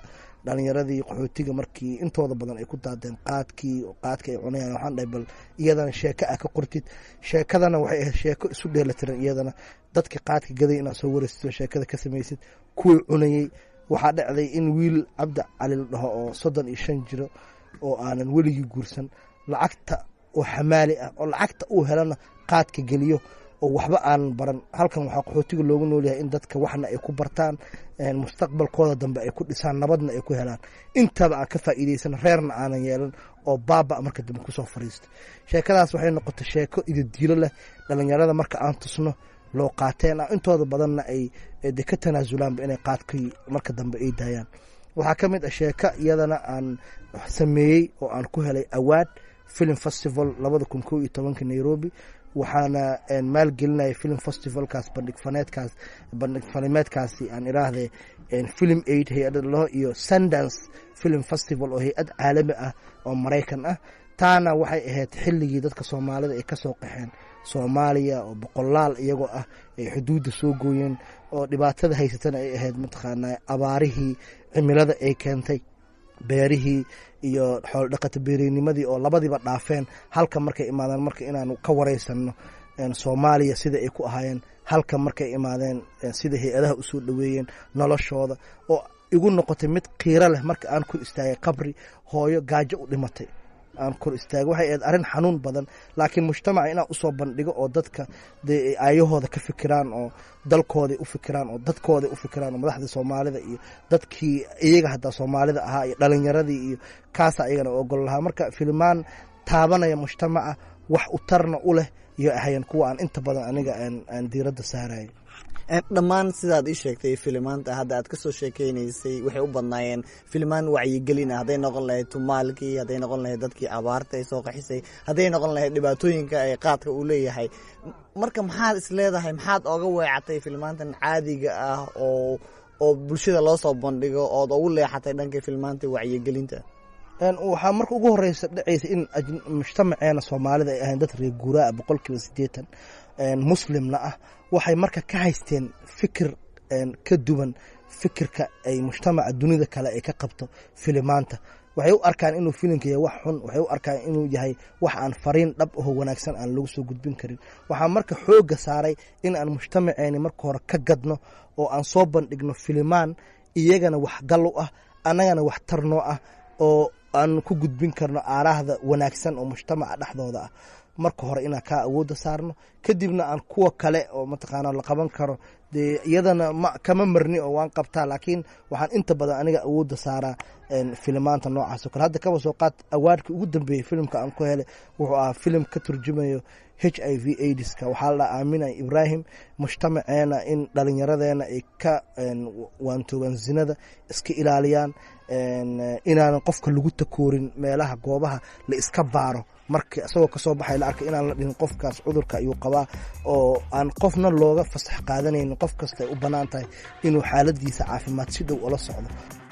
dhalinyaradii qaxootiga markii intooda badan ay ku daadeen qaadkii qaadka ay cunayaan waxaan dhahay bal iyadana sheeko ah ka qortid sheekadana waxay ahayd sheeko isu dheelatiran iyadana dadka qaadka gaday inaad soo waraysid sheekada ka samaysid kuwii cunayey waxaa dhacday in wiil cabdi cali la dhaho oo soddon iyo shan jiro oo aanan weligii guursan lacagta oo xamaali ah oo lacagta uu helana qaadka geliyo oo waxba aanan baran halkan waxaa qaxootiga loogu noolyahay in dadka waxna ay ku bartaan mustaqbalkooda dambe ay ku dhisaan nabadna ay ku helaan intaba aan ka faa'iidaysan reerna aanan yeelan oo baaba marka dambe kusoo fariista sheekadaas waxay noqotay sheeko idadiilo leh dhalinyarada marka aan tusno loo qaateen intooda badanna ay de ka tanaasulaanba inay qaadkii marka dambe ay daayaan waxaa ka mid ah sheeko iyadana aan sameeyey oo aan ku helay awaad film festival labada kun kow iyo tobanka nairobi waxaana maalgelinaya film festivalkaas bandhig faneedkaas bandhig fanimeedkaasi aan iraahde film aid hay-ada laho iyo sundance film festival oo hay-ad caalami ah oo maraykan ah taana waxay ahayd xilligii dadka soomaalida ay kasoo qaxeen soomaaliya oo boqolaal iyagoo ah ay xuduudda soo gooyeen oo dhibaatada haysatana ay ahayd mataqaanaa abaarihii cimilada ay keentay beerihii iyo xoolo dhaqato beereynimadii oo labadiiba dhaafeen halka markay imaadeen marka inaanu ka wareysano soomaaliya sida ay ku ahaayeen halka markay imaadeen sida hay-adaha usoo dhaweeyeen noloshooda oo igu noqotay mid qiiro leh marka aan kor istaagay qabri hooyo gaajo u dhimatay aan kor istaagay waxay ahayd arrin xanuun badan laakiin mujtamaca inaan usoo bandhigo oo dadka dee aayahooda ka fikiraan oo dalkooday u fikiraan oo dadkooday u fikiraan oo madaxda soomaalida iyo dadkii iyaga haddaa soomaalida ahaa iyo dhalinyaradii iyo kaasa ayagana ogol lahaa marka filimaan taabanaya mujtamaca wax u tarna u leh iyo ahayan kuwa aan inta badan aniga aan diiradda saarayo dhammaan sidaad ii sheegtay filimaanta hadda aad kasoo sheekeynaysay waxay u badnaayeen filimaan wacyigelin ah hadday noqon lahayd tumaalkii hadday noqon lahayd dadkii abaarta ay soo qaxisay hadday noqon lahayd dhibaatooyinka ay qaadka uu leeyahay marka maxaad is leedahay maxaad oga weecatay filimaantan caadiga ah oo oo bulshada loo soo bandhigo ood ugu leexatay dhanka filimaanta wacyigelinta waxaa marka ugu horeysa dhacaysa in mujtamaceena soomaalida ay ahayn dad reer guuraa boqol kiiba siddeetan muslimna ah waxay marka ka haysteen fikir ka duwan fikirka ay mujtamaca dunida kale ay ka qabto filimaanta waxay u arkaan inuu filimka yahay wax xun waxay u arkaan inuu yahay wax aan fariin dhab aho wanaagsan aan lagu soo gudbin karin waxaa marka xooga saaray in aan mujtamaceeni marka hore ka gadno oo aan soo bandhigno filimaan iyagana wax gal u ah annagana wax tarnoo ah oo aan ku gudbin karno aaraahda wanaagsan oo mujtamaca dhexdooda ah marka hore inaan kaa awoodda saarno kadibna aan kuwa kale oo mataqaana la qaban karo dee iyadana ma kama marni oo waan qabtaa laakiin waxaan inta badan aniga awoodda saaraa filimaanta noocaas oo kale hadda kaba soo qaad awaadkii ugu dambeeyey filimka aan ku helay wuxuu ahaa filim ka turjumayo h i v aidiska waxaa la dhaha aamina ibraahim mujtamaceena in dhalinyaradeena ay ka waantoogaan zinada iska ilaaliyaan inaanan qofka lagu takoorin meelaha goobaha la iska baaro marka isagoo kasoo baxay la arkay inaan la dhihin qofkaas cudurka ayuu qabaa oo aan qofna looga fasax qaadanaynin qof kasta ay u bannaan tahay inuu xaaladiisa caafimaad si dhow ula socdo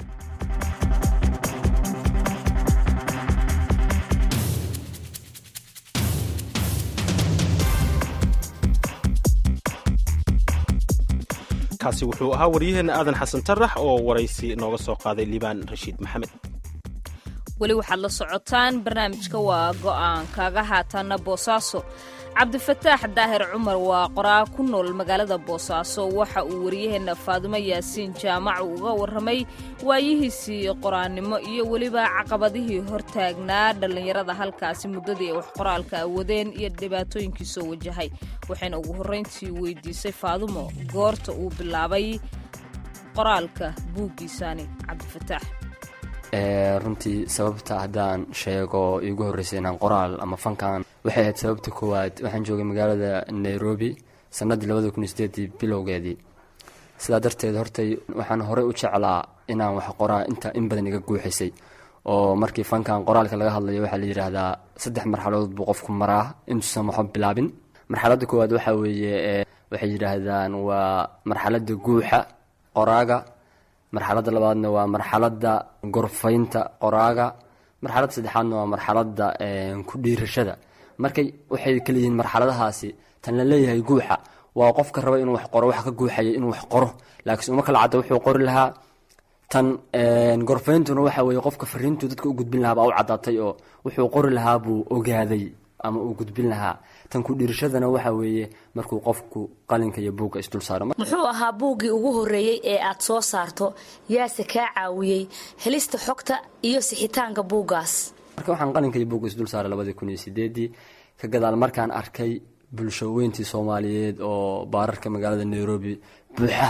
kaasi wuxuu ahaa waryaheena aadan xasan tarax oo waraysi nooga soo qaaday liibaan rashiid maxamed weli waxaad la socotaan barnaamijka waa go'aan kaaga haataana boosaaso cabdifataax daahir cumar waa qoraa ku nool magaalada boosaaso waxa uu waryaheena faadumo yaasiin jaamac uga warramay waayihiisii qoraannimo iyo weliba caqabadihii hortaagnaa dhallinyarada halkaasi muddadii ay wax qoraalka awadeen iyo dhibaatooyinkii soo wajahay waxayna ugu horrayntii weydiisay faadumo goorta uu bilaabay qoraalka buuggiisaani cabdifataax runtii sababta haddaan sheego iigu horreysay inaan qoraal ama fankan waxay ahayd sababta koowaad waxaan joogay magaalada nairobi sannaddii labada kun iyo sideedii bilowgeedii sidaa darteed hortay waxaan horey u jeclaa inaan wax qoraa inta in badan iga guuxaysay oo markii fankan qoraalka laga hadlayo waxaa la yidhaahdaa saddex marxaladood buu qofku maraa intuusan waxba bilaabin marxaladda koowaad waxaa weeye waxay yidhaahdaan waa marxaladda guuxa qoraaga marxaladda labaadna waa marxaladda gorfaynta qoraaga marxaladda saddexaadna waa marxaladda ku dhiirashada markay waxay kala yihiin marxaladahaasi tan la leeyahay guuxa waa qofka raba inuu wax qoro waxa ka guuxaya inuu wax qoro laakiin uma kala cadda wuxuu qori lahaa tan gorfeyntuna waxa weeye qofka fariintu dadka u gudbin lahaa baa u caddaatay oo wuxuu qori lahaa buu ogaaday ama uu gudbin lahaa. tan ku dhiirashadana waxa weeye markuu qofku qalinka iyo buugga isdul saaro. muxuu ahaa buuggii ugu horreeyey ee aad soo saarto yaase kaa caawiyey helista xogta iyo sixitaanka buuggaas? marka waxaan qalinka iyo buugga isdul saaray labadii kun iyo sideedii ka gadaal markaan arkay bulsho weyntii Soomaaliyeed oo baararka magaalada Nairobi buuxa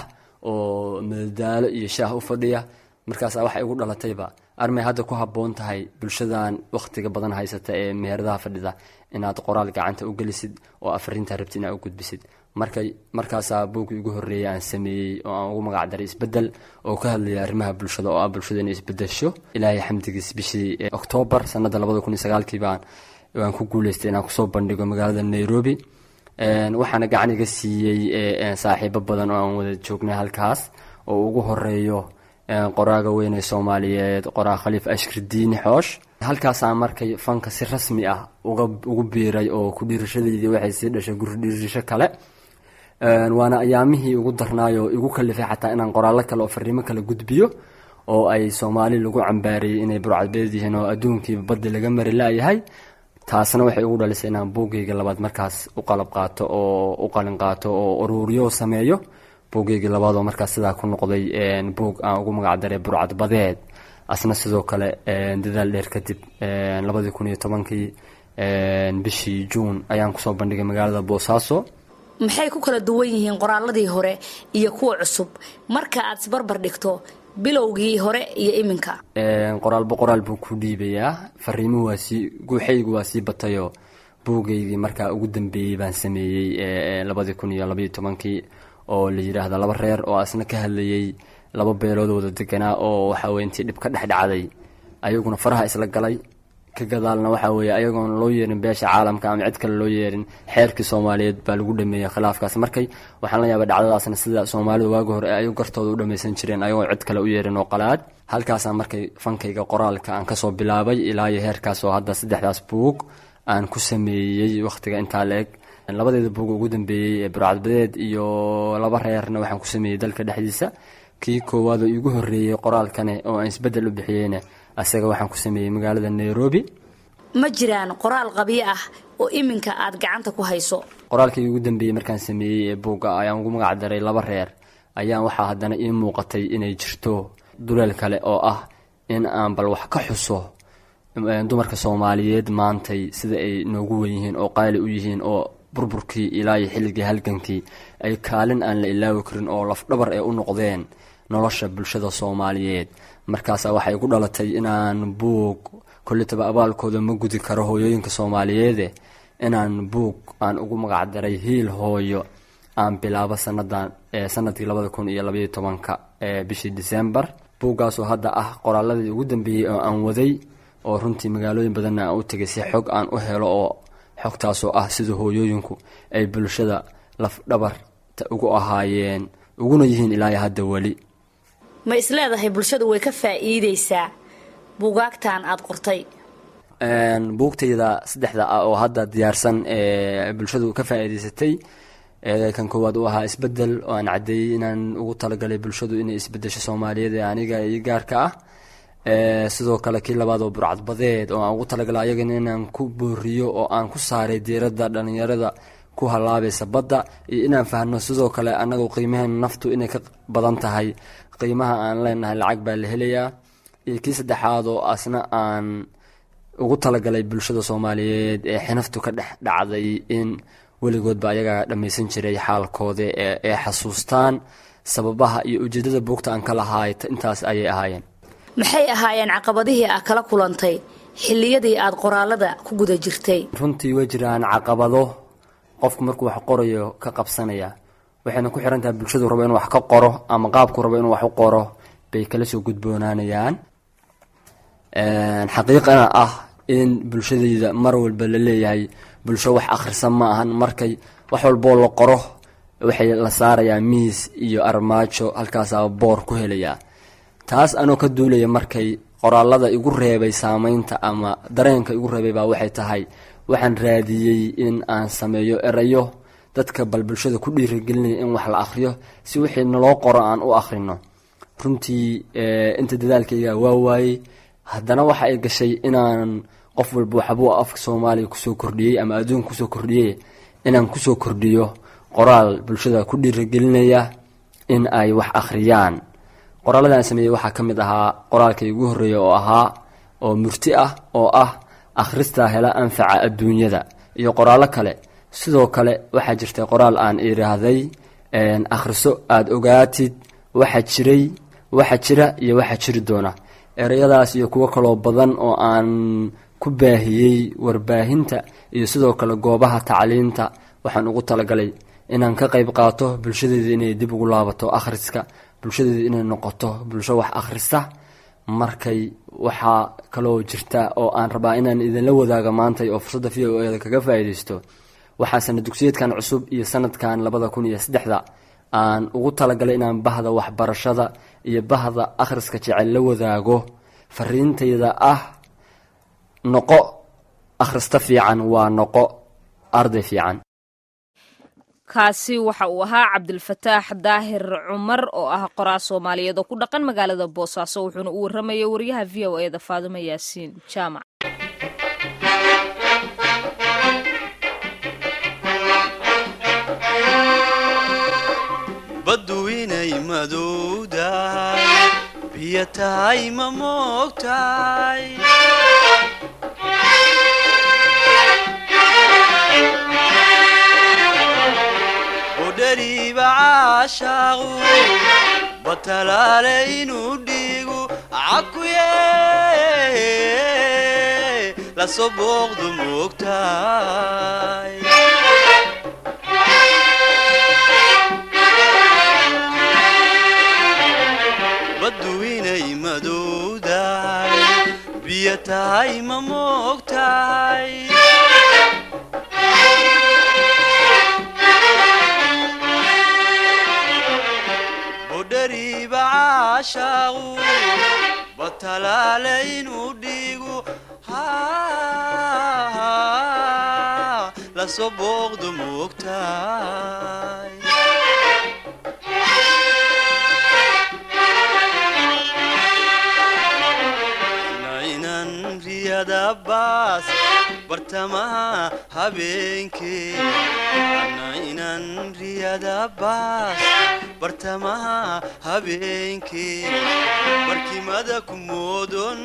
oo madadaalo iyo shaah u fadhiya. markaas waxa igu dhalatayba armay hadda ku haboon tahay bulshadan waqtiga badan haysata ee meheradaha fadhida inaad qoraal gacanta u gelisid oo afrinta rabtid inaad u gudbisid. markay markaas buuggii ugu horreeyay aan sameeyay oo aan ugu magac daray isbedel oo ka hadlaya arrimaha bulshada oo ah bulshada inay isbedesho. ilaahay xamdigiis bishii October sanada labada kun iyo sagaalkii baan waan ku guuleystay inaan kusoo bandhigo magaalada Nairobi. een waxaana gacan iga siiyay saaxiibo badan oo aan wada joognay halkaas oo ugu horeeyo qoraaga weyn ee Soomaaliyeed qoraa Khaliif Ashkirdiini Xoosh. halkaas aan markay fanka si rasmi ah uga ugu biiray oo ku dhiirashadeedii waxay sii dhashay guri dhiirasho kale. een waana ayaamihii ugu darnaayo igu kalifay xataa inaan qoraallo kale oo fariimo kale gudbiyo oo ay Soomaali lagu cambaariyay inay burcadbeed yihiin oo adduunkii badda laga mari laayahay. taasna waxay ugu dhalisay inaan buuggayga labaad markaas u qalab qaato oo u qalin qaato oo ururiyo sameeyo. buuggayga labaad oo markaas sidaa ku noqday een buug aan ugu magac daray burcadbadeed. asna sidoo kale een dadaal dheer kadib een labada kun iyo tobankii een bishii June ayaan ku soo bandhigay magaalada Boosaaso. maxay ku kala duwan yihiin qoraalladii hore iyo kuwa cusub marka aad isbarbar dhigto bilowgii hore iyo iminka? een qoraal boqoraal buu ku dhiibayaa fariimo waa si guuxaygu waa si batayo. buugaygii markaa ugu dambeeyay baan sameeyay ee labada kun iyo laba iyo tobankii oo la yiraahdo laba reer oo asna ka hadlayay laba beelood wada deganaa oo waxa weeye intii dib ka dhaxdhacday ayaguna faraha isla galay. ka gadaalna waxa weeye ayagoon loo yeerin beesha caalamka ama cid kale loo yeerin xeerkii Soomaaliyeed baa lagu dhameeyay khilaafkaas. markay waxaan la yaabay dhacdadaasna sida Soomaalidu waaga hore ay gartooda u dhameysan jireen ayagoo cid kale u yeerin oo qalaad. halkaas markay fankayga qoraalka aan ka soo bilaabay ilaa iyo heerkaas oo hadda saddexdaas buug aan ku sameeyay waqtiga inta leeg. labadeeda buug ugu dambeeyay ee burcadbadeed iyo laba reerna waxaan ku sameeyay dalka dhexdiisa. kii koowaad oo igu horreeyay qoraalkane oo aan isbedel u bixiyayna asaga waxaan ku sameeyay magaalada Nairobi. ma jiraan qoraal qabiyo ah oo iminka aad gacanta ku hayso? qoraalkii ugu dambeeyay markaan sameeyay ee buugga ayaan ugu magac daray laba reer ayaan waxa haddana ii muuqatay inay jirto duleel kale oo ah in aan bal wax ka xuso dumarka Soomaaliyeed maantay sida ay noogu weyn yihiin oo qaali u yihiin oo burburkii ilaa iyo xilligii halgankii ay kaalin aan la ilaawi karin oo laf dhabar ay u noqdeen nolosha bulshada Soomaaliyeed. markaas waxay igu dhalatay inaan buug kulitaba abaalkooda ma gudi karo hooyooyinka Soomaaliyeed inaan buug aan ugu magac daray hiil hooyo aan bilaabo sanadan ee sanadkii labada kun iyo laba iyo tobanka ee bishii December. buuggaas oo hadda ah qoraalladii ugu dambeeyay oo aan waday oo runtii magaalooyin badan aan u tagay si xog aan u helo oo xogtaas oo ah sida hooyooyinku ay bulshada laf dhabar ugu ahaayeen uguna yihiin ilaa hadda wali. ma isleedahay bulshadu way ka faa'iideysaa buugaagtan aad qortay? een buugtayda saddexda ah oo hadda diyaarsan ee bulshadu ka faa'iideysatay ee kan koowaad oo ahaa isbedel oo aan cadeeyay inaan ugu talagalay bulshadu inay isbedesho Soomaaliyeed ee aniga iyo gaarka ah. ee sidoo kale kii labaad oo burcadbadeed oo aan ugu talagalay ayagana inaan ku booriyo oo aan ku saaray diiradda dhalinyarada ku halaabaysa badda iyo inaan fahno sidoo kale anagoo qiimaheena naftu inay ka badan tahay qiimaha aan leenahay lacag baa la helayaa. iyo kii saddexaad oo asna aan ugu talagalay bulshada Soomaaliyeed ee xinaftu ka dhex dhacday in weligood ba ayaga dhameysan jiray xaalkooda ee ee xasuustaan sababaha iyo ujeedada buugta aan kala haay intaas ayay ahaayeen. maxay ahaayeen caqabadihii aad kala kulantay xilliyadii aad qoraalada ku guda jirtay? runtii way jiraan caqabado qofku markuu wax qorayo ka qabsanaya waxayna ku xiran tahay bulshadu rabo inuu wax ka qoro ama qaabku rabo inuu wax u qoro bay kala soo gudboonaanayaan. een xaqiiqana ah in bulshadayda mar walba la leeyahay bulsho wax akhrisan ma ahan. markay wax walba la qoro waxay la saarayaa miis iyo armaajo halkaas boor ku helaya. taas anoo ka duulaya markay qoraalada igu reebay saameynta ama dareenka igu reebay baa waxay tahay waxaan raadiyay in aan sameeyo erayo dadka bal bulshada ku dhiirigelinaya in wax la akhriyo si wixii naloo qoro aan u akhrino. runtii inta dadaalkayga waa waayey haddana waxa ay gashay inaan qof walba waxbuu afka soomaaliya kusoo kordhiyey ama adduunka kusoo kordhiyey inaan kusoo kordhiyo qoraal bulshada ku dhiirigelinaya in ay wax akhriyaan. qoraalladan sameeyey waxaa ka mid ahaa qoraalkii ugu horreeya oo ahaa oo murti ah oo ah akhrista hela anfaca adduunyada iyo qoraallo kale. sidoo kale waxaa jirtay qoraal aan iraahday akhriso aada ogaatid waxa jiray waxa jira iyo waxa jiri doona. ereyadaas iyo kuwo kaloo badan oo aan ku baahiyey warbaahinta iyo sidoo kale goobaha tacliinta waxaan ugu talagalay inaan ka qayb qaato bulshadeeda inay dib ugu laabato akhriska, bulshadeeda inay noqoto bulsho wax akhrista. markay waxaa kaloo jirta oo aan rabaa inaan idinla wadaaga maanta oo fursadda v o e da kaga faa'iidaysto. waxaa sanad dugsiyeedkan cusub iyo sanadkan labada kun iyo saddexda aan ugu talagalay inaan bahda waxbarashada iyo bahda akhriska jecel la wadaago fariintayda ah noqo akhrista fiican waa noqo arday fiican. kaasi waxa uu ahaa cabdilfataax daahir cumar oo ah qoraa soomaaliyeed oo ku dhaqan magaalada boosaaso wuxuuna u warramayay wariyaha v o e da Faadimo Yaasiin Jaamac. baduinay madowdahay biyo tahay ma moogtahay odhariiba caashaaqu batalaale inuu dhiigu cakuye lasoo booqdu moogtahay baduinay madowdahay biyo tahay ma moogtahay odhariiba caashaaqu batalaale inuu dhiigu lasoo booqdu moogtahay baas bartamaha habeenkee ana inan riyada baas bartamaha habeenkee barkimada ku moodon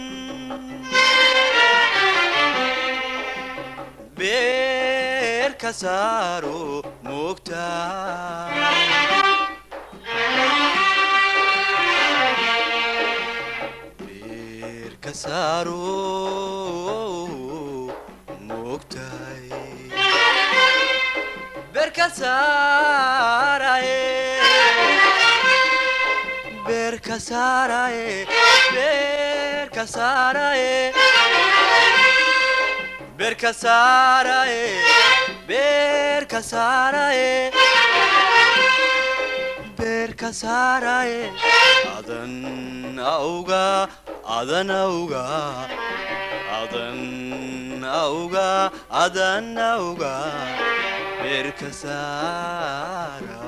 beer ka saaro moogtahay kasaro moogtahay beer ka saaraye beer ka saaraye beer ka saaraye beer ka saaraye beer ka saaraye beer ka saaraye adan auga adan auga adan auga adan auga beer ka saara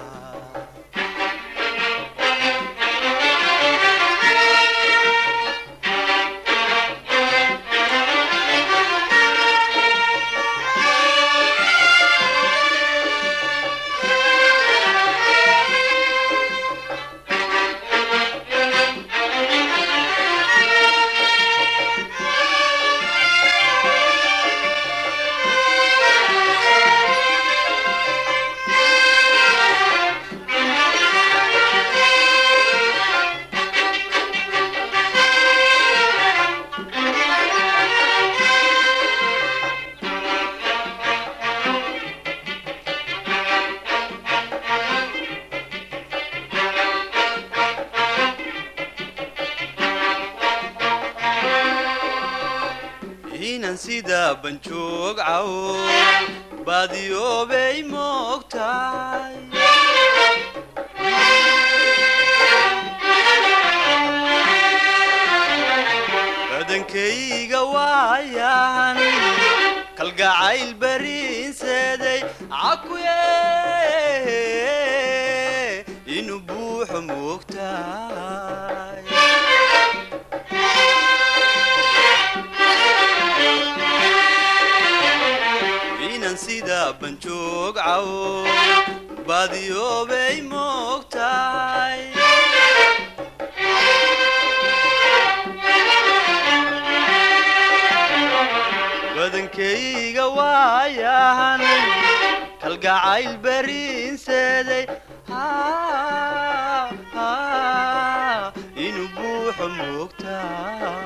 sida banjoog caw baadiyoobay moogtahay badankayga waayan kalgacayl bariinseeday cakuye inuu buuxo moogtahay inan sida banjoog cawo baadiyoobay moogtahay badankayga waayahan kalgacayl bariinseeday inuu buuxo moogtahay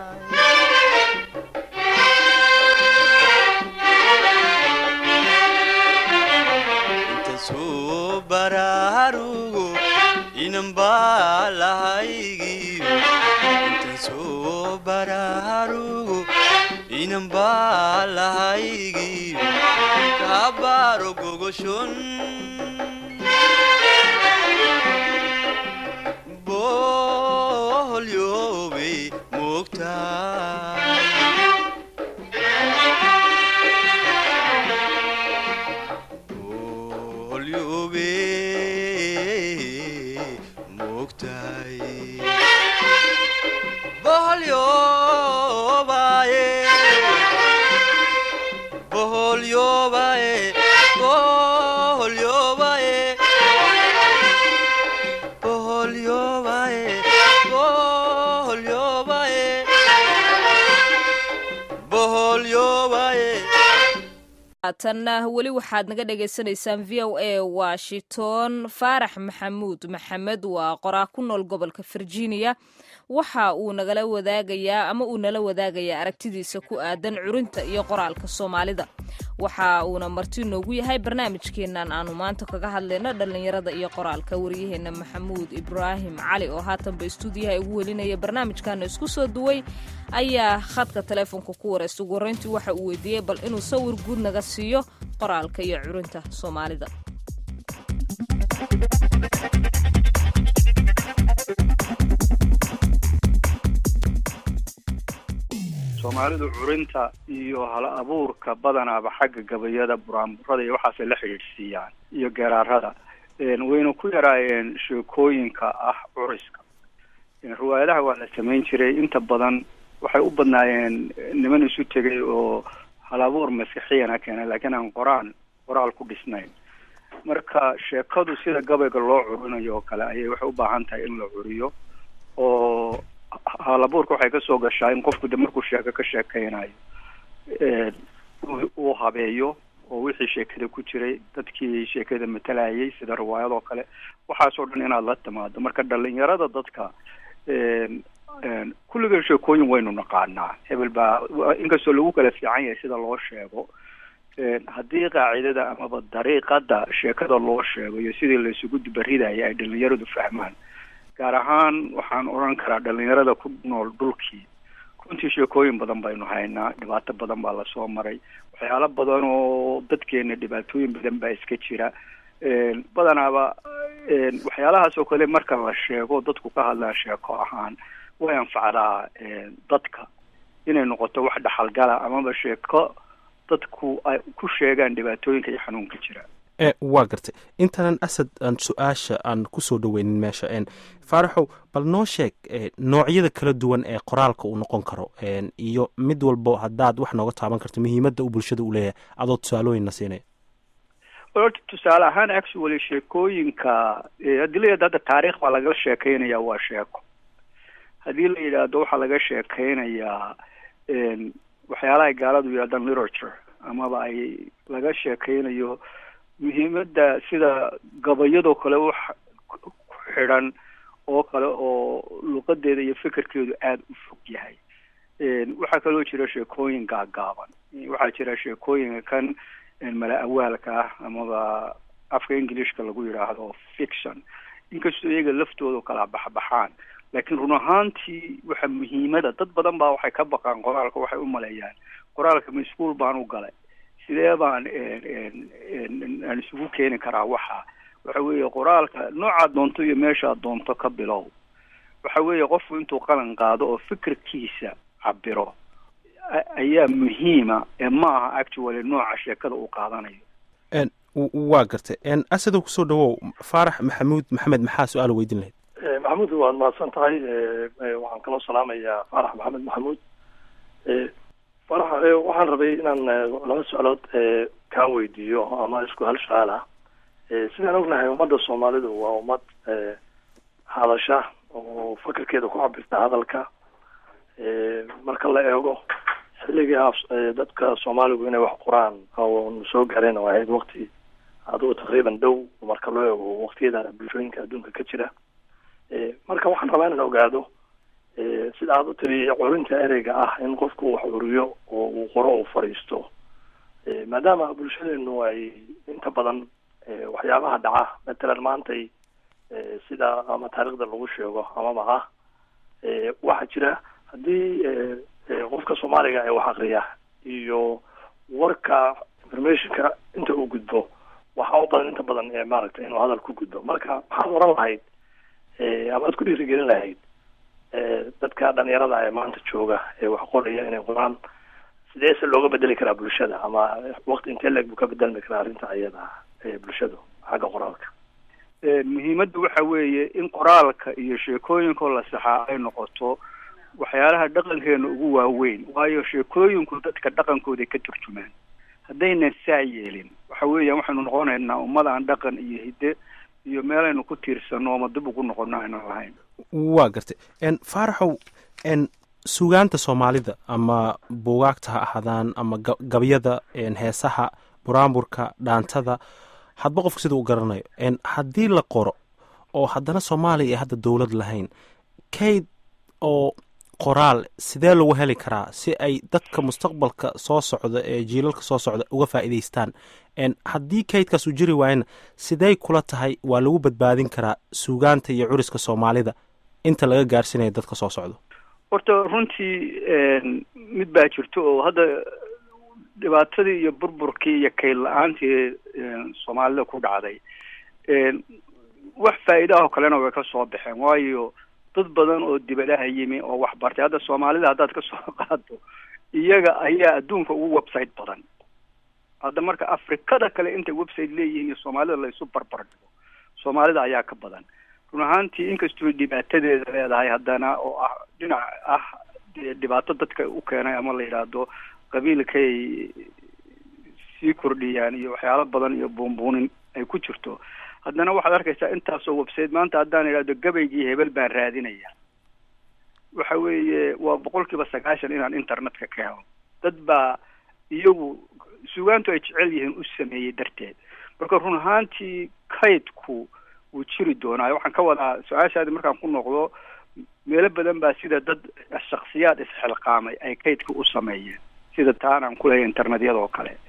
intasuu baraarugo inan baa lahaygiyo intasuu baraarugo inan baa lahaygiyo kabaaro gogoshon boholyoobay moogtahay boholyoobay moogtahay boholyoobaye boholyobaye boholyobaye boholyobaye boholyobaye boholyobaye haatanna weli waxaad naga dhagaysanaysaan v o a washington. faarax maxamuud maxamed waa qoraa ku nool gobolka virginia. waxa uu nagala wadaagayaa ama uu nala wadaagayaa aragtidiisa ku aadan curinta iyo qoraalka Soomaalida. waxa uuna marti noogu yahay barnaamijkeenan aanu maanta kaga hadlayno dhalinyarada iyo qoraalka. wariyaheena Maxamuud Ibraahim Cali oo haatan ba stuudiyaha ugu welinaya barnaamijkan isku soo duway ayaa khadka telefoonka ku wareystay. ugu horeyntii waxa uu weydiiyay bal inuu sawir guud naga siiyo qoraalka iyo curinta Soomaalida. Soomaalidu curinta iyo hala abuurka badanaaba xagga gabayada buraanburada iyo waxaas la xiriirsiiyaan iyo garaarada een waynu ku yaraayeen sheekooyinka ah curiska in riwaayadaha waa la sameyn jiray inta badan waxay u badnaayeen niman isu tegay oo hala abuur maskaxiyana keenay laakiin aan qoraan qoraal ku dhisnayn marka sheekadu sida gabayga loo curinayo kale ayay waxay u baahan tahay in la curiyo oo halabuurka waxay ka soo gashaa in qofku markuu sheeko ka sheekeynayo ee uu habeeyo oo wixii sheekada ku jiray dadkii sheekada matalayay sida riwaayado kale waxaas oo dhan inaad la timaado marka dhalinyarada dadka ee een kulliga sheekooyin waynu naqaanaa hebel baa inkastoo lagu kala fiican yahay sida loo sheego ee haddii qaacidada ama dariiqada sheekada loo sheego iyo sidii la isugu dibaridayo ay dhalinyaradu fahmaan gaar ahaan waxaan oran karaa dhalinyarada ku nool dhulkii runtii sheekooyin badan baynu haynaa dhibaato badan baa lasoo maray waxyaalo badan oo dadkeena dhibaatooyin badan baa iska jira een badanaaba een waxyaalahaas oo kale marka la sheego dadku ka hadlaan sheeko ahaan way anfacdaa een dadka inay noqoto wax dhaxalgala amaba sheeko dadku ay ku sheegaan dhibaatooyinka iyo xanuunka jira ee waa gartay intaan asad aan su-aasha aan kusoo dhaweynin meesha een faaraxow bal noo sheeg noocyada kala duwan ee qoraalka uu noqon karo een iyo mid walbo haddaad wax nooga taaban karto muhiimadda uu bulshada u leeyahay adoo tusaalooyinna siinaya horta tusaale ahaan actually sheekooyinka haddii la yidhahdo hadda taariikh baa laga sheekeynayaa waa sheeko haddii la yidhaahdo waxaa laga sheekeynayaa een waxyaalaha gaaladu yidhahdaan literature amaba ay laga sheekeynayo muhiimadda sida gabayadoo kale wax ku xidhan oo kale oo luqadeeda iyo fikirkeedu aada u fog yahay waxaa kaloo jira sheekooyin gaagaaban waxaa jira sheekooyinka kan mala awaalka ah amaba afka ingiliishka lagu yidhaahdo fiction inkastoo iyaga laftooda kala baxbaxaan laakiin run ahaantii waxa muhiimada dad badan baa waxay ka baqaan qoraalka waxay u maleeyaan qoraalka maskuul baan u galay sidee baan aan isugu keeni karaa waxa waxa weeye qoraalka noocaad doonto iyo meeshaad doonto ka bilow waxa weeye qofku intuu qalan qaado oo fikirkiisa cabiro ayaa muhiima ee maaha actually nooca sheekada uu qaadanayo waa gartay asadow kusoo dhawow faarax maxamuud maxamed maxaa su-aal weydiin lahayd maxamuud waad mahadsan tahay waxaan kaloo salaamayaa faarax maxamed maxamuud faarax waxaan rabay inaan laba su-aalood kaa weydiiyo ama isku hal su-aal ah sidaan ognahay ummadda soomaalidu waa ummad hadasha oo fakarkeeda ku cabirta hadalka marka la eego xilligii dadka soomaaligu inay wax qoraan oo soo gaareen oo ahayd waqti adugu taqriiban dhow marka loo eego waqtiyada bulshooyinka adduunka ka jira marka waxaan rabaa inaan ogaado sida aad u tiri curinta ereyga ah in qofku wax curiyo oo uu qoro uu fadhiisto maadaama bulshadeenu ay inta badan waxyaabaha dhaca matalan maantay sida ama taariikhda lagu sheego amaba ah waxaa jira haddii qofka soomaaliga ee wax akriya iyo warka informationka inta uu gudbo waxaa u badan inta badan maaragtay inuu hadal ku gudbo marka maxaad oran lahayd ama ad ku dhiirigelin lahayd dadka dhalinyarada ee maanta jooga ee wax qoraya inay qoraan sidee se looga bedeli karaa bulshada ama waqti intee leeg buu ka bedelmi karaa arrinta iyada ee bulshadu xagga qoraalka muhiimadda waxa weeye in qoraalka iyo sheekooyinkoo la saxaa ay noqoto waxyaalaha dhaqankeena ugu waaweyn waayo sheekooyinku dadka dhaqankooda ka turjumaan haddaynan saa yeelin waxa weeyaan waxaynu noqonaynaa ummad aan dhaqan iyo hidde iyo meelaynu ku tiirsano ama dib ugu noqono aynan lahayn waa gartay faaraxow sugaanta soomaalida ama buugaagta ha ahaadaan ama gabyada heesaha buraanburka dhaantada hadba qofka sida u garanayo haddii la qoro oo haddana soomaaliya ee hadda dowlad lahayn kayd oo qoraal sidee lagu heli karaa si ay dadka mustaqbalka soo socda ee jiilalka soo socda uga faa'iidaystaan haddii kaydkaas uu jiri waayana sidey kula tahay waa lagu badbaadin karaa suugaanta iyo curiska soomaalida inta laga gaarsiinaya dadka soo socdo horta runtii mid baa jirto oo hadda dhibaatadii iyo burburkii iyo kayd la-aantii soomaalida ku dhacday wax faa'iida oo kalena way ka soo baxeen waayo dad badan oo dibadaha yimi oo wax bartay hadda soomaalida haddaad ka soo qaado iyaga ayaa adduunka ugu website badan hadda marka afrikada kale intay website leeyihiin iyo soomaalida la isu barbar dhigo soomaalida ayaa ka badan run ahaantii inkastoo dhibaatadeeda leedahay haddana oo ah dhinac ah dhibaato dadka u keenay ama la yidhaahdo qabiilkay sii kordhiyaan iyo waxyaalo badan iyo buunbuunin ay ku jirto haddana waxaad arkaysaa intaasoo website maanta haddaan idhahdo gabaygii hebel baan raadinaya waxa weeye waa boqol kiiba sagaashan inaan internetka ka helo dad baa iyagu sugaantu ay jecel yihiin u sameeyey darteed marka run ahaantii kaydku wuu jiri doonaa waxaan ka wadaa su-aashaadi markaan ku noqdo meelo badan baa sida dad shaksiyaad isxilqaamay ay kaydka u sameeyeen sida taan aan ku lehay internetyada oo kale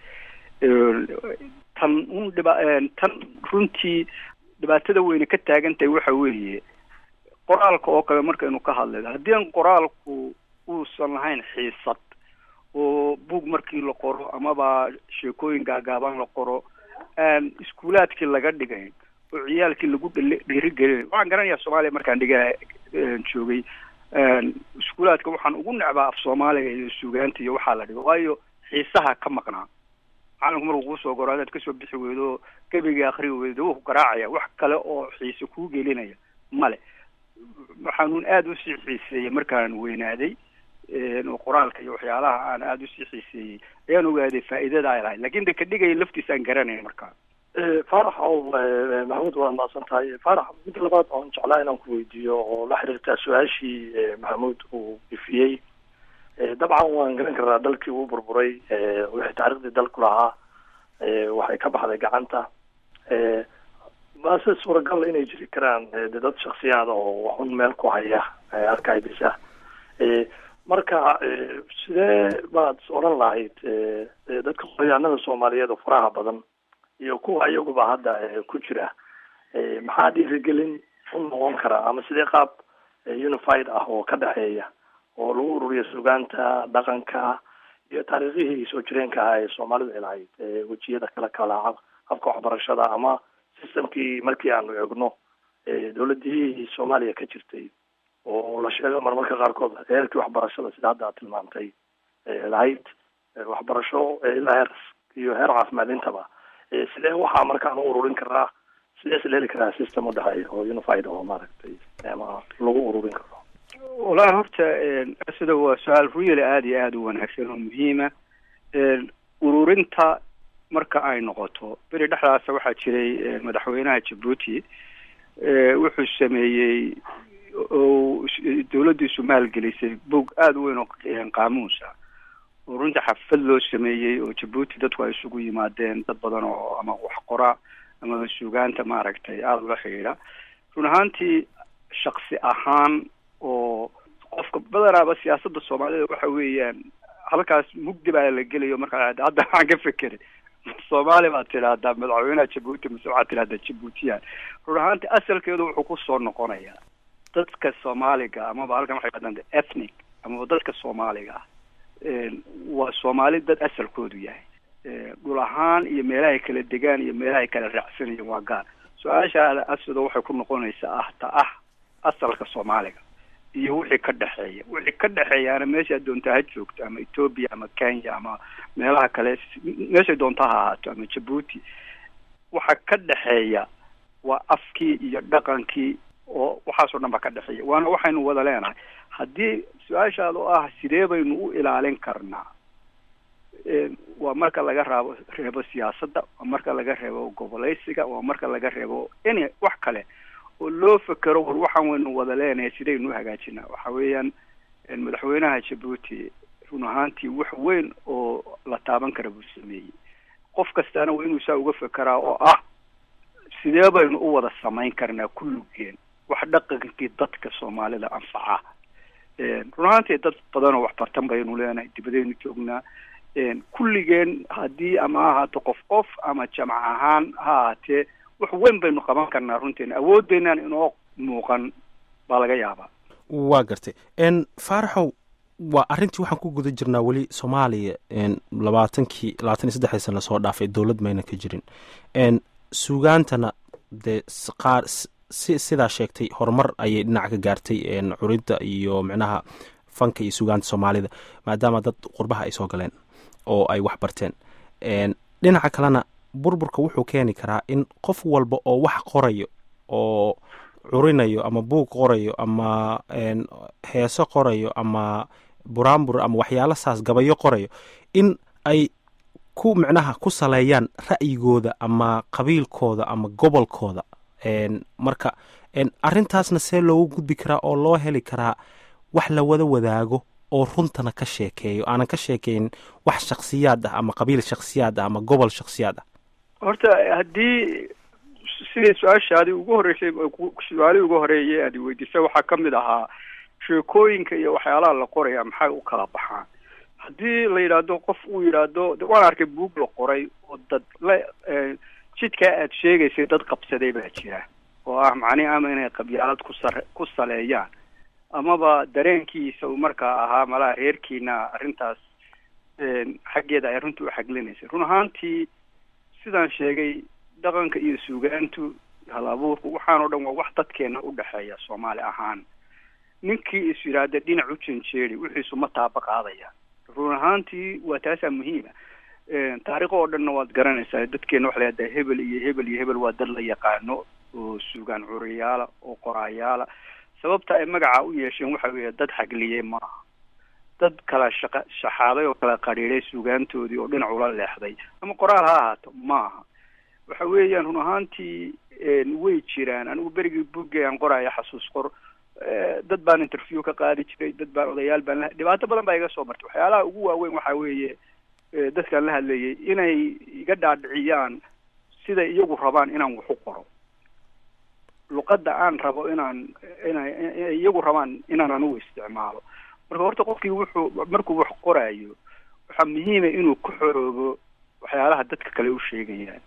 tan un dhiba tan runtii dhibaatada weyne ka taagantahay waxa weeye qoraalka oo kale markaynu ka hadlayno haddii aan qoraalku uusan lahayn xiisad oo buug markii la qoro amaba sheekooyin gaagaaban la qoro aan iskuulaadkii laga dhigayn oo ciyaalkii lagu dhiirigelin waxaan garanayaa soomaaliya markaan dhiga joogay iskuulaadka waxaan ugu necbaa af soomaaliga iyo suugaanta iyo waxaa la dhigo waayo xiisaha ka maqnaa macalinku markuu kuu soo goro hadaad kasoo bixi weydo gebigii akri weydo wuu ku garaacaya wax kale oo xiise kuu gelinaya male waxaanuun aada usii xiiseeyey markaan weynaaday oo qoraalka iyo waxyaalaha aan aada usii xiiseeyey ayaan ogaaday faa'iidada ay lahayd lakin de ka dhigaya laftiisa aan garanaya markaa faarax oo maxamuud waad mahadsan tahay faarax mid labaad oon jeclaa inaan ku weydiiyo oo la xiriirtaa su-aashii maxamuud uu ifiyey dabcan waan garan karnaa dalkii uu burburay wixii taariikhdii dalku lahaa waxay ka baxday gacanta maase suuragal inay jiri karaan de dad shaksiyaada oo waxun meel ku haya arkaydisa marka sidee baad odhan lahayd dadka qoryaanada soomaaliyeed oo faraha badan iyo kuwa iyaguba hadda ku jira maxaa dhiirigelin u noqon karaa ama sidee qaab unified ah oo ka dhexeeya oo lagu ururiyo sugaanta dhaqanka iyo taariikhihii soo jireenka ahaa ee soomaalidu ay lahayd wejiyada kala kala habka waxbarashada ama systemkii markii aanu egno dawladihii soomaaliya ka jirtay oo la sheego marmarka qaarkood heerkii waxbarashada sida hadda aad tilmaantay lahayd waxbarasho ilaa heer iyo heer caafimaad intaba sidee waxaa markaan u ururin karaa sidee is heli karaa system u dhexeeya oo unified oo maaragtay ama lagu ururin karo walahi horta sida waa su-aal really aada iyo aada u wanaagsan oo muhiima ururinta marka ay noqoto beri dhexdaasa waxaa jiray madaxweynaha Djibouti wuxuu sameeyey oo dawladdiisu maalgelisay bog aada u weyn oo qaamuusa urunta xafad loo sameeyey oo Djibouti dadku ay isugu yimaadeen dad badan oo ama wax qora ama suugaanta maaragtay aada ula xiriira run ahaantii shaksi ahaan oo qofka badanaaba siyaasadda soomaalida waxa weeyaan halkaas mugdi baa la gelayo markaa hadda waxaan ka fekeray soomaali baa tidhaahdaa madaxweynaha Djibouti mise waxaa tidhahdaa Djiboutian run ahaantii asalkeedu wuxuu ku soo noqonayaa dadka Soomaaliga amaba halkan waxay yidhahdaan ethnic amaba dadka Soomaaliga waa Soomaali dad asalkoodu yahay dhul ahaan iyo meelaha kala degaan iyo meelaha kala raacsanayeen waa gaar su-aasha asado waxay ku noqonaysaa ah ta ah asalka Soomaaliga iyo wixii ka dhaxeeya wixii ka dhaxeeyaana meesha doonta ha joogto ama Ethiopia ama Kenya ama meelaha kale meesha doonta ha ahaato ama Djibouti waxa ka dhaxeeya waa afkii iyo dhaqankii oo waxaasoo dhan ba ka dhaxeeya waana waxaynu wada leenahay haddii su-aashaad oo ah sidee baynu u ilaalin karnaa waa marka laga raabo reebo siyaasadda waa marka laga reebo goboleysiga waa marka laga reebo in wax kale oo loo fekero war waxaan waynu wada leenahay sidaynu u hagaajinaa waxa weeyaan madaxweynaha Djibouti run ahaantii wax weyn oo la taaban kara buu sameeyey qof kastaana waa inuu saa uga fekeraa oo ah sidee baynu u wada samayn karnaa kulligeen wax dhaqankii dadka Soomaalida anfaca run ahaantii dad badan oo wax bartan baynu leenahay dibadaynu joognaa kulligeen haddii ama ahaato qof qof ama jamac ahaan ha ahaatee wax weyn baynu qaban karnaa runteena awoodeenaan inoo muuqan baa laga yaabaa waa gartay n faaraxow waa arrintii waxaan ku guda jirnaa weli Soomaaliya labaatankii labaatan iyo saddexdii sano lasoo dhaafay dowlad mayna ka jirin n suugaantana dee qaar si sidaa sheegtay horumar ayay dhinac ka gaartay curinta iyo micnaha fanka iyo suugaanta Soomaalida maadaama dad qurbaha ay soo galeen oo ay wax barteen dhinaca kalena burburka wuxuu keeni karaa in qof walba oo wax qorayo oo curinayo ama buug qorayo ama heeso qorayo ama buraanbur ama waxyaalo saas gabayo qorayo in ay ku micnaha ku saleeyaan ra'yigooda ama qabiilkooda ama gobolkooda marka arrintaasna see loogu gudbi karaa oo loo heli karaa wax la wada wadaago oo runtana ka sheekeeyo aanan ka sheekeyn wax shakhsiyaad ah ama qabiil shakhsiyaad ah ama gobol shakhsiyaad ah horta haddii sidii su-aashaadii ugu horreysay su-aalihii ugu horeeyay aad weydiisay waxaa ka mid ahaa sheekooyinka iyo waxyaalaha la qoraya maxay u kala baxaan haddii la yidhaahdo qof uu yidhaahdo waan arkay buug la qoray oo dad la jidkaa aad sheegaysay dad qabsaday baa jira oo ah macnihi ama inay qabyaalad ku sar ku saleeyaan amaba dareenkiisa uu markaa ahaa malaha reerkiina arrintaas xaggeeda ay runtii u xaglinaysay run ahaantii sidaan sheegay dhaqanka iyo suugaantu hal abuurku waxaan oo dhan waa wax dadkeena u dhexeeya Soomaali ahaan ninkii is yiraahdo dhinac u janjeeri wixiisu ma taaba qaadaya run ahaantii waa taasaa muhiima taariikh oo dhanna waad garanaysaa dadkeena waxa la yidhahdaa hebel iyo hebel iyo hebel waa dad la yaqaano oo suugaan curiyaala oo qoraayaala sababta ay magaca u yeesheen waxa weeye dad xagliyey maaha dad kala shaqa shaxaaday oo kala qariiray suugaantoodii oo dhinac ula leexday ama qoraal ha ahaato maaha waxa weeyaan run ahaantii way jiraan anigu berigii buugga aan qoraya xasuus qor dad baan interview ka qaadi jiray dad baan odayaal baan dhibaato badan baa iga soo martay waxyaalaha ugu waaweyn waxa weeye dadkaan la hadlayay inay iga dhaadhiciyaan sida iyagu rabaan inaan wax u qoro luqadda aan rabo inaan inay iyagu rabaan inaan anigu isticmaalo marka horta qofkii wuxuu markuu wax qoraayo waxaa muhiima inuu ku xoroobo waxyaalaha dadka kale u sheegayaan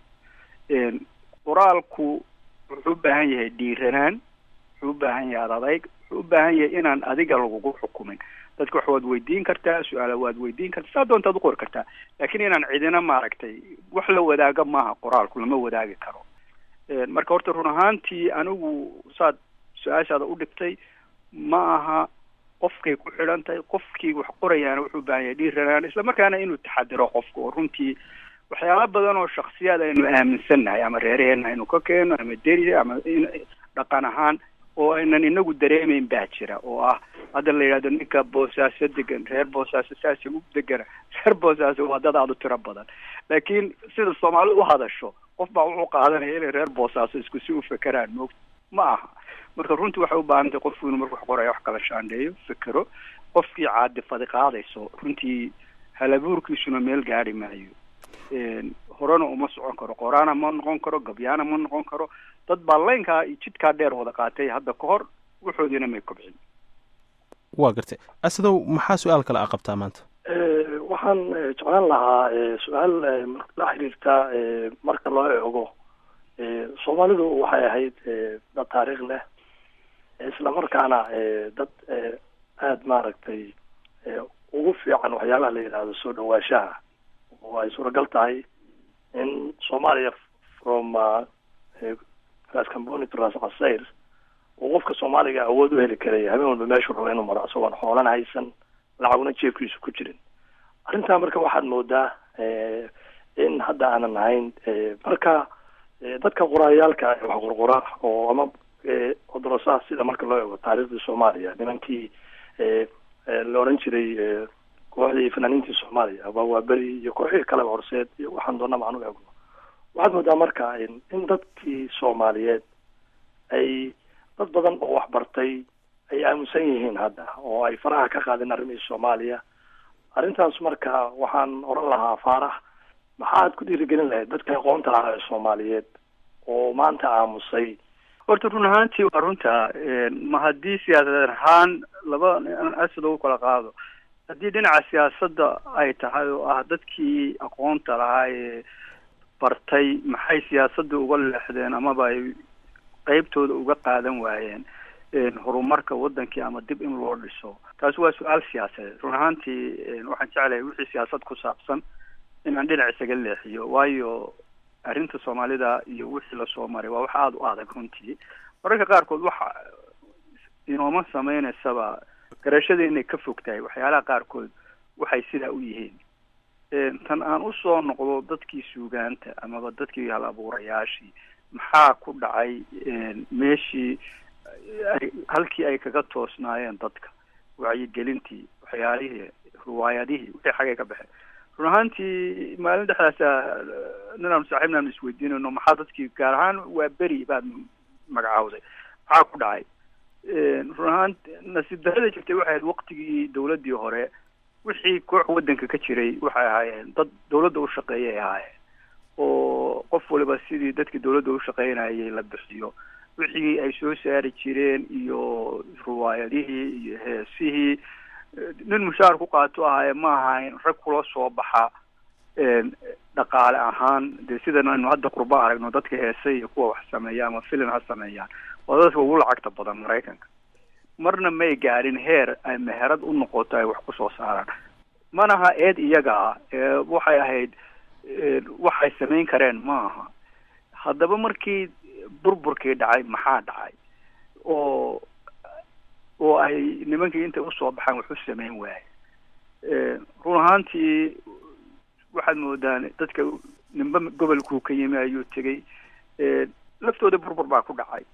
qoraalku wuxuu u baahan yahay dhiiranaan wuxuu u baahan yahay adadayg wuxuu u baahan yahay inaan adiga lagugu xukumin dadka wax waad weydiin kartaa su-aala waad weydiin kartaa saa doontaad u qori kartaa laakiin inaan cidina maaragtay wax la wadaaga maaha qoraalku lama wadaagi karo marka horta run ahaantii anigu saad su-aashaada u dhigtay ma aha qofkay ku xidhan tahay qofkii wax qorayaana wuxuu u baahan yahay dhiiranaan isla markaana inuu taxadiro qofka oo runtii waxyaala badan oo shaksiyaad aynu aaminsannahay ama reeraheena aynu ka keeno ama deri ama dhaqan ahaan oo aynan inagu dareemayn baa jira oo ah hadda la yidhahdo ninka boosaaso degan reer boosaaso saasi u degana reer boosaaso waa dad aad u tiro badan laakiin sida soomaalidu u hadasho qof baa wuxuu qaadanaya inay reer boosaaso isku si u fekeraan moogta ma aha marka runtii waxay u baahan tahay qofku inuu marka wax qoraya wax kala shaandheeyo fekero qofkii caadifadi qaadayso runtii halabuurkiisuna meel gaari maayo horena uma socon karo qoraana ma noqon karo gabyaana ma noqon karo dad baa laynkaa iyo jidkaa dheer wada qaatay hadda ka hor waxoodiina may kobcin waa gartay asadow maxaa su-aal kale a qabtaa maanta waxaan jeclaan lahaa su-aal la xiriirta marka loo eego soomaalidu waxay ahayd dad taariikh leh islamarkaana dad aada maaragtay ugu fiican waxyaabaha la yidhaahdo soo dhawaashaha oo ay suuragal tahay in soomaaliya from ras camboni to ras casayr oo qofka soomaaliga awood u heli karaya habeen walba meeshuu rabo inuu maro isagoon xoolan haysan lacaguna jeebkiisu ku jirin arrintaa marka waxaad moodaa in hadda aanan ahayn marka dadka qoraayaalka wax qorqora oo ama odorosaha sida marka loo eego taariikhdii soomaaliya nimankii la odhan jiray kooxdii fanaaniintii soomaaliya waa beri iyo kooxihii kaleba horseed iyo waxaan doonaba aan u eegno waxaad moodaa marka in dadkii soomaaliyeed ay dad badan oo wax bartay ay aaminsan yihiin hadda oo ay faraha ka qaadeen arrimihii soomaaliya arrintaas marka waxaan oran lahaa faarax maxaad ku dhiirigelin lahayd dadka aqoonta lahaa ee soomaaliyeed oo maanta aamusay horta run ahaantii waa runta ma haddii siyaasadeed ahaan laba asad ugu kala qaado haddii dhinaca siyaasadda ay tahay oo ah dadkii aqoonta lahaa ee bartay maxay siyaasadda uga leexdeen amaba ay qeybtooda uga qaadan waayeen horumarka wadankii ama dib in loo dhiso taasi waa su-aal siyaasadeed run ahaantii waxaan jeclahay wixii siyaasad ku saabsan inaan dhinac isaga leexiyo waayo arrinta soomaalida iyo wixii lasoo maray waa wax aada u adag runtii mararka qaarkood waxa inooma sameynaysaba garashada inay ka fog tahay waxyaalaha qaarkood waxay sidaa u yihiin tan aan usoo noqdo dadkii suugaanta amaba dadkii hal abuurayaashii maxaa ku dhacay meeshii halkii ay kaga toosnaayeen dadka wacyigelintii waxyaalihii riwaayadihii wixii xagay ka baxeen run ahaantii maalin dhexdaasa ninaan saaxiibna aan isweydiinayno maxaa dadkii gaar ahaan waa beri baad magacaawday maxaa ku dhacay run ahaan nasiib darrada jirtay waxay ahayd waqtigii dawladdii hore wixii koox waddanka ka jiray waxay ahaayeen dad dawladda u shaqeeyay ahaayeen oo qof waliba sidii dadkii dawladda u shaqeynayay la bixiyo wixii ay soo saari jireen iyo riwaayadihii iyo heesihii nin mushaar ku qaato ahaaye ma ahayn rag kula soo baxa dhaqaale ahaan dee sidan aynu hadda qurba aragno dadka heese iyo kuwa wax sameeya ama filin ha sameeyaan waa dadka ugu lacagta badan maraykanka marna may gaadhin heer ay meherad u noqoto ay wax kusoo saaraan manaha eed iyaga ah waxay ahayd waxay samayn kareen ma aha haddaba markii burburkii dhacay maxaa dhacay oo oo ay nimankii intay usoo baxaan wax u samayn waaye run ahaantii waxaad moodaan dadka nimba gobolkuu ka yimi ayuu tegey laftooda burbur baa ku dhacay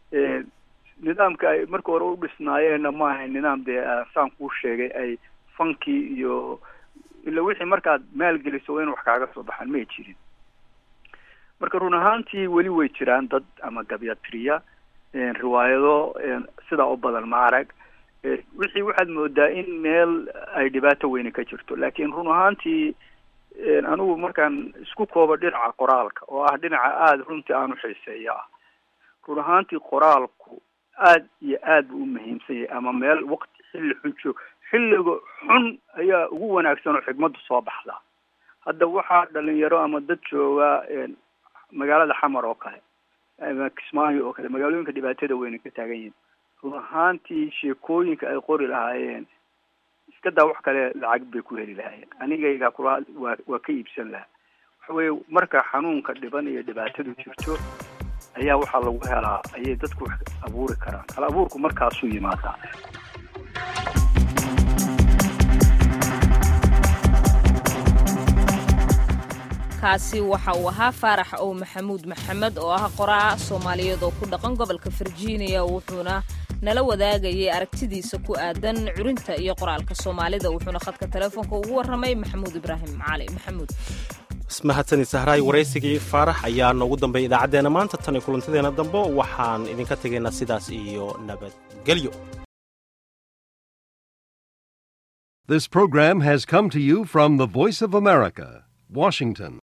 nidaamka ay marka hore u dhisnaayeenna ma ahayn nidaam dee saan kuu sheegay ay fankii iyo ila wixii markaad maalgeliso waa in wax kaaga soo baxaan may jirin marka run ahaantii weli way jiraan dad ama gabyatiriya riwaayado sidaa u badan ma arag wixii waxaad moodaa in meel ay dhibaato weyne ka jirto laakiin run ahaantii anigu markaan isku koobo dhinaca qoraalka oo ah dhinaca aada runtii aan u xiiseeya ah run ahaantii qoraalku aada iyo aad buu u muhiimsan yahay ama meel waqti xilli xun joog xilliga xun ayaa ugu wanaagsan oo xigmaddu soo baxda hadda waxaa dhalinyaro ama dad jooga magaalada xamar oo kale ama kismaayo oo kale magaalooyinka dhibaatada weyne ka taagan yihiin run ahaantii sheekooyinka ay qori lahaayeen iska daa wax kale lacag bay ku heli lahaayeen anigayga kula waa waa ka iibsan lahaa waxa weeye marka xanuunka dhiban iyo dhibaatadu jirto ayaa waxaa lagu helaa ayay dadku wax abuuri karaan kala abuurku markaasuu yimaadaa kaasi waxa uu ahaa faarax ow maxamuud maxamed oo ah qoraa soomaaliyeed oo ku dhaqan gobolka virginia wuxuuna nala wadaagayay aragtidiisa ku aadan curinta iyo qoraalka soomaalida wuxuuna khadka telefoonka ugu warramay maxamuud ibraahim cali maxamuud mahadsanid sahraay waraysigii faarax ayaa noogu dambeeyay idaacaddeenna maanta tan iyo kulantadeena dambe waxaan idinka tegaynaa sidaas iyo nabadgelyo. This program has come to you from the Voice of America, Washington.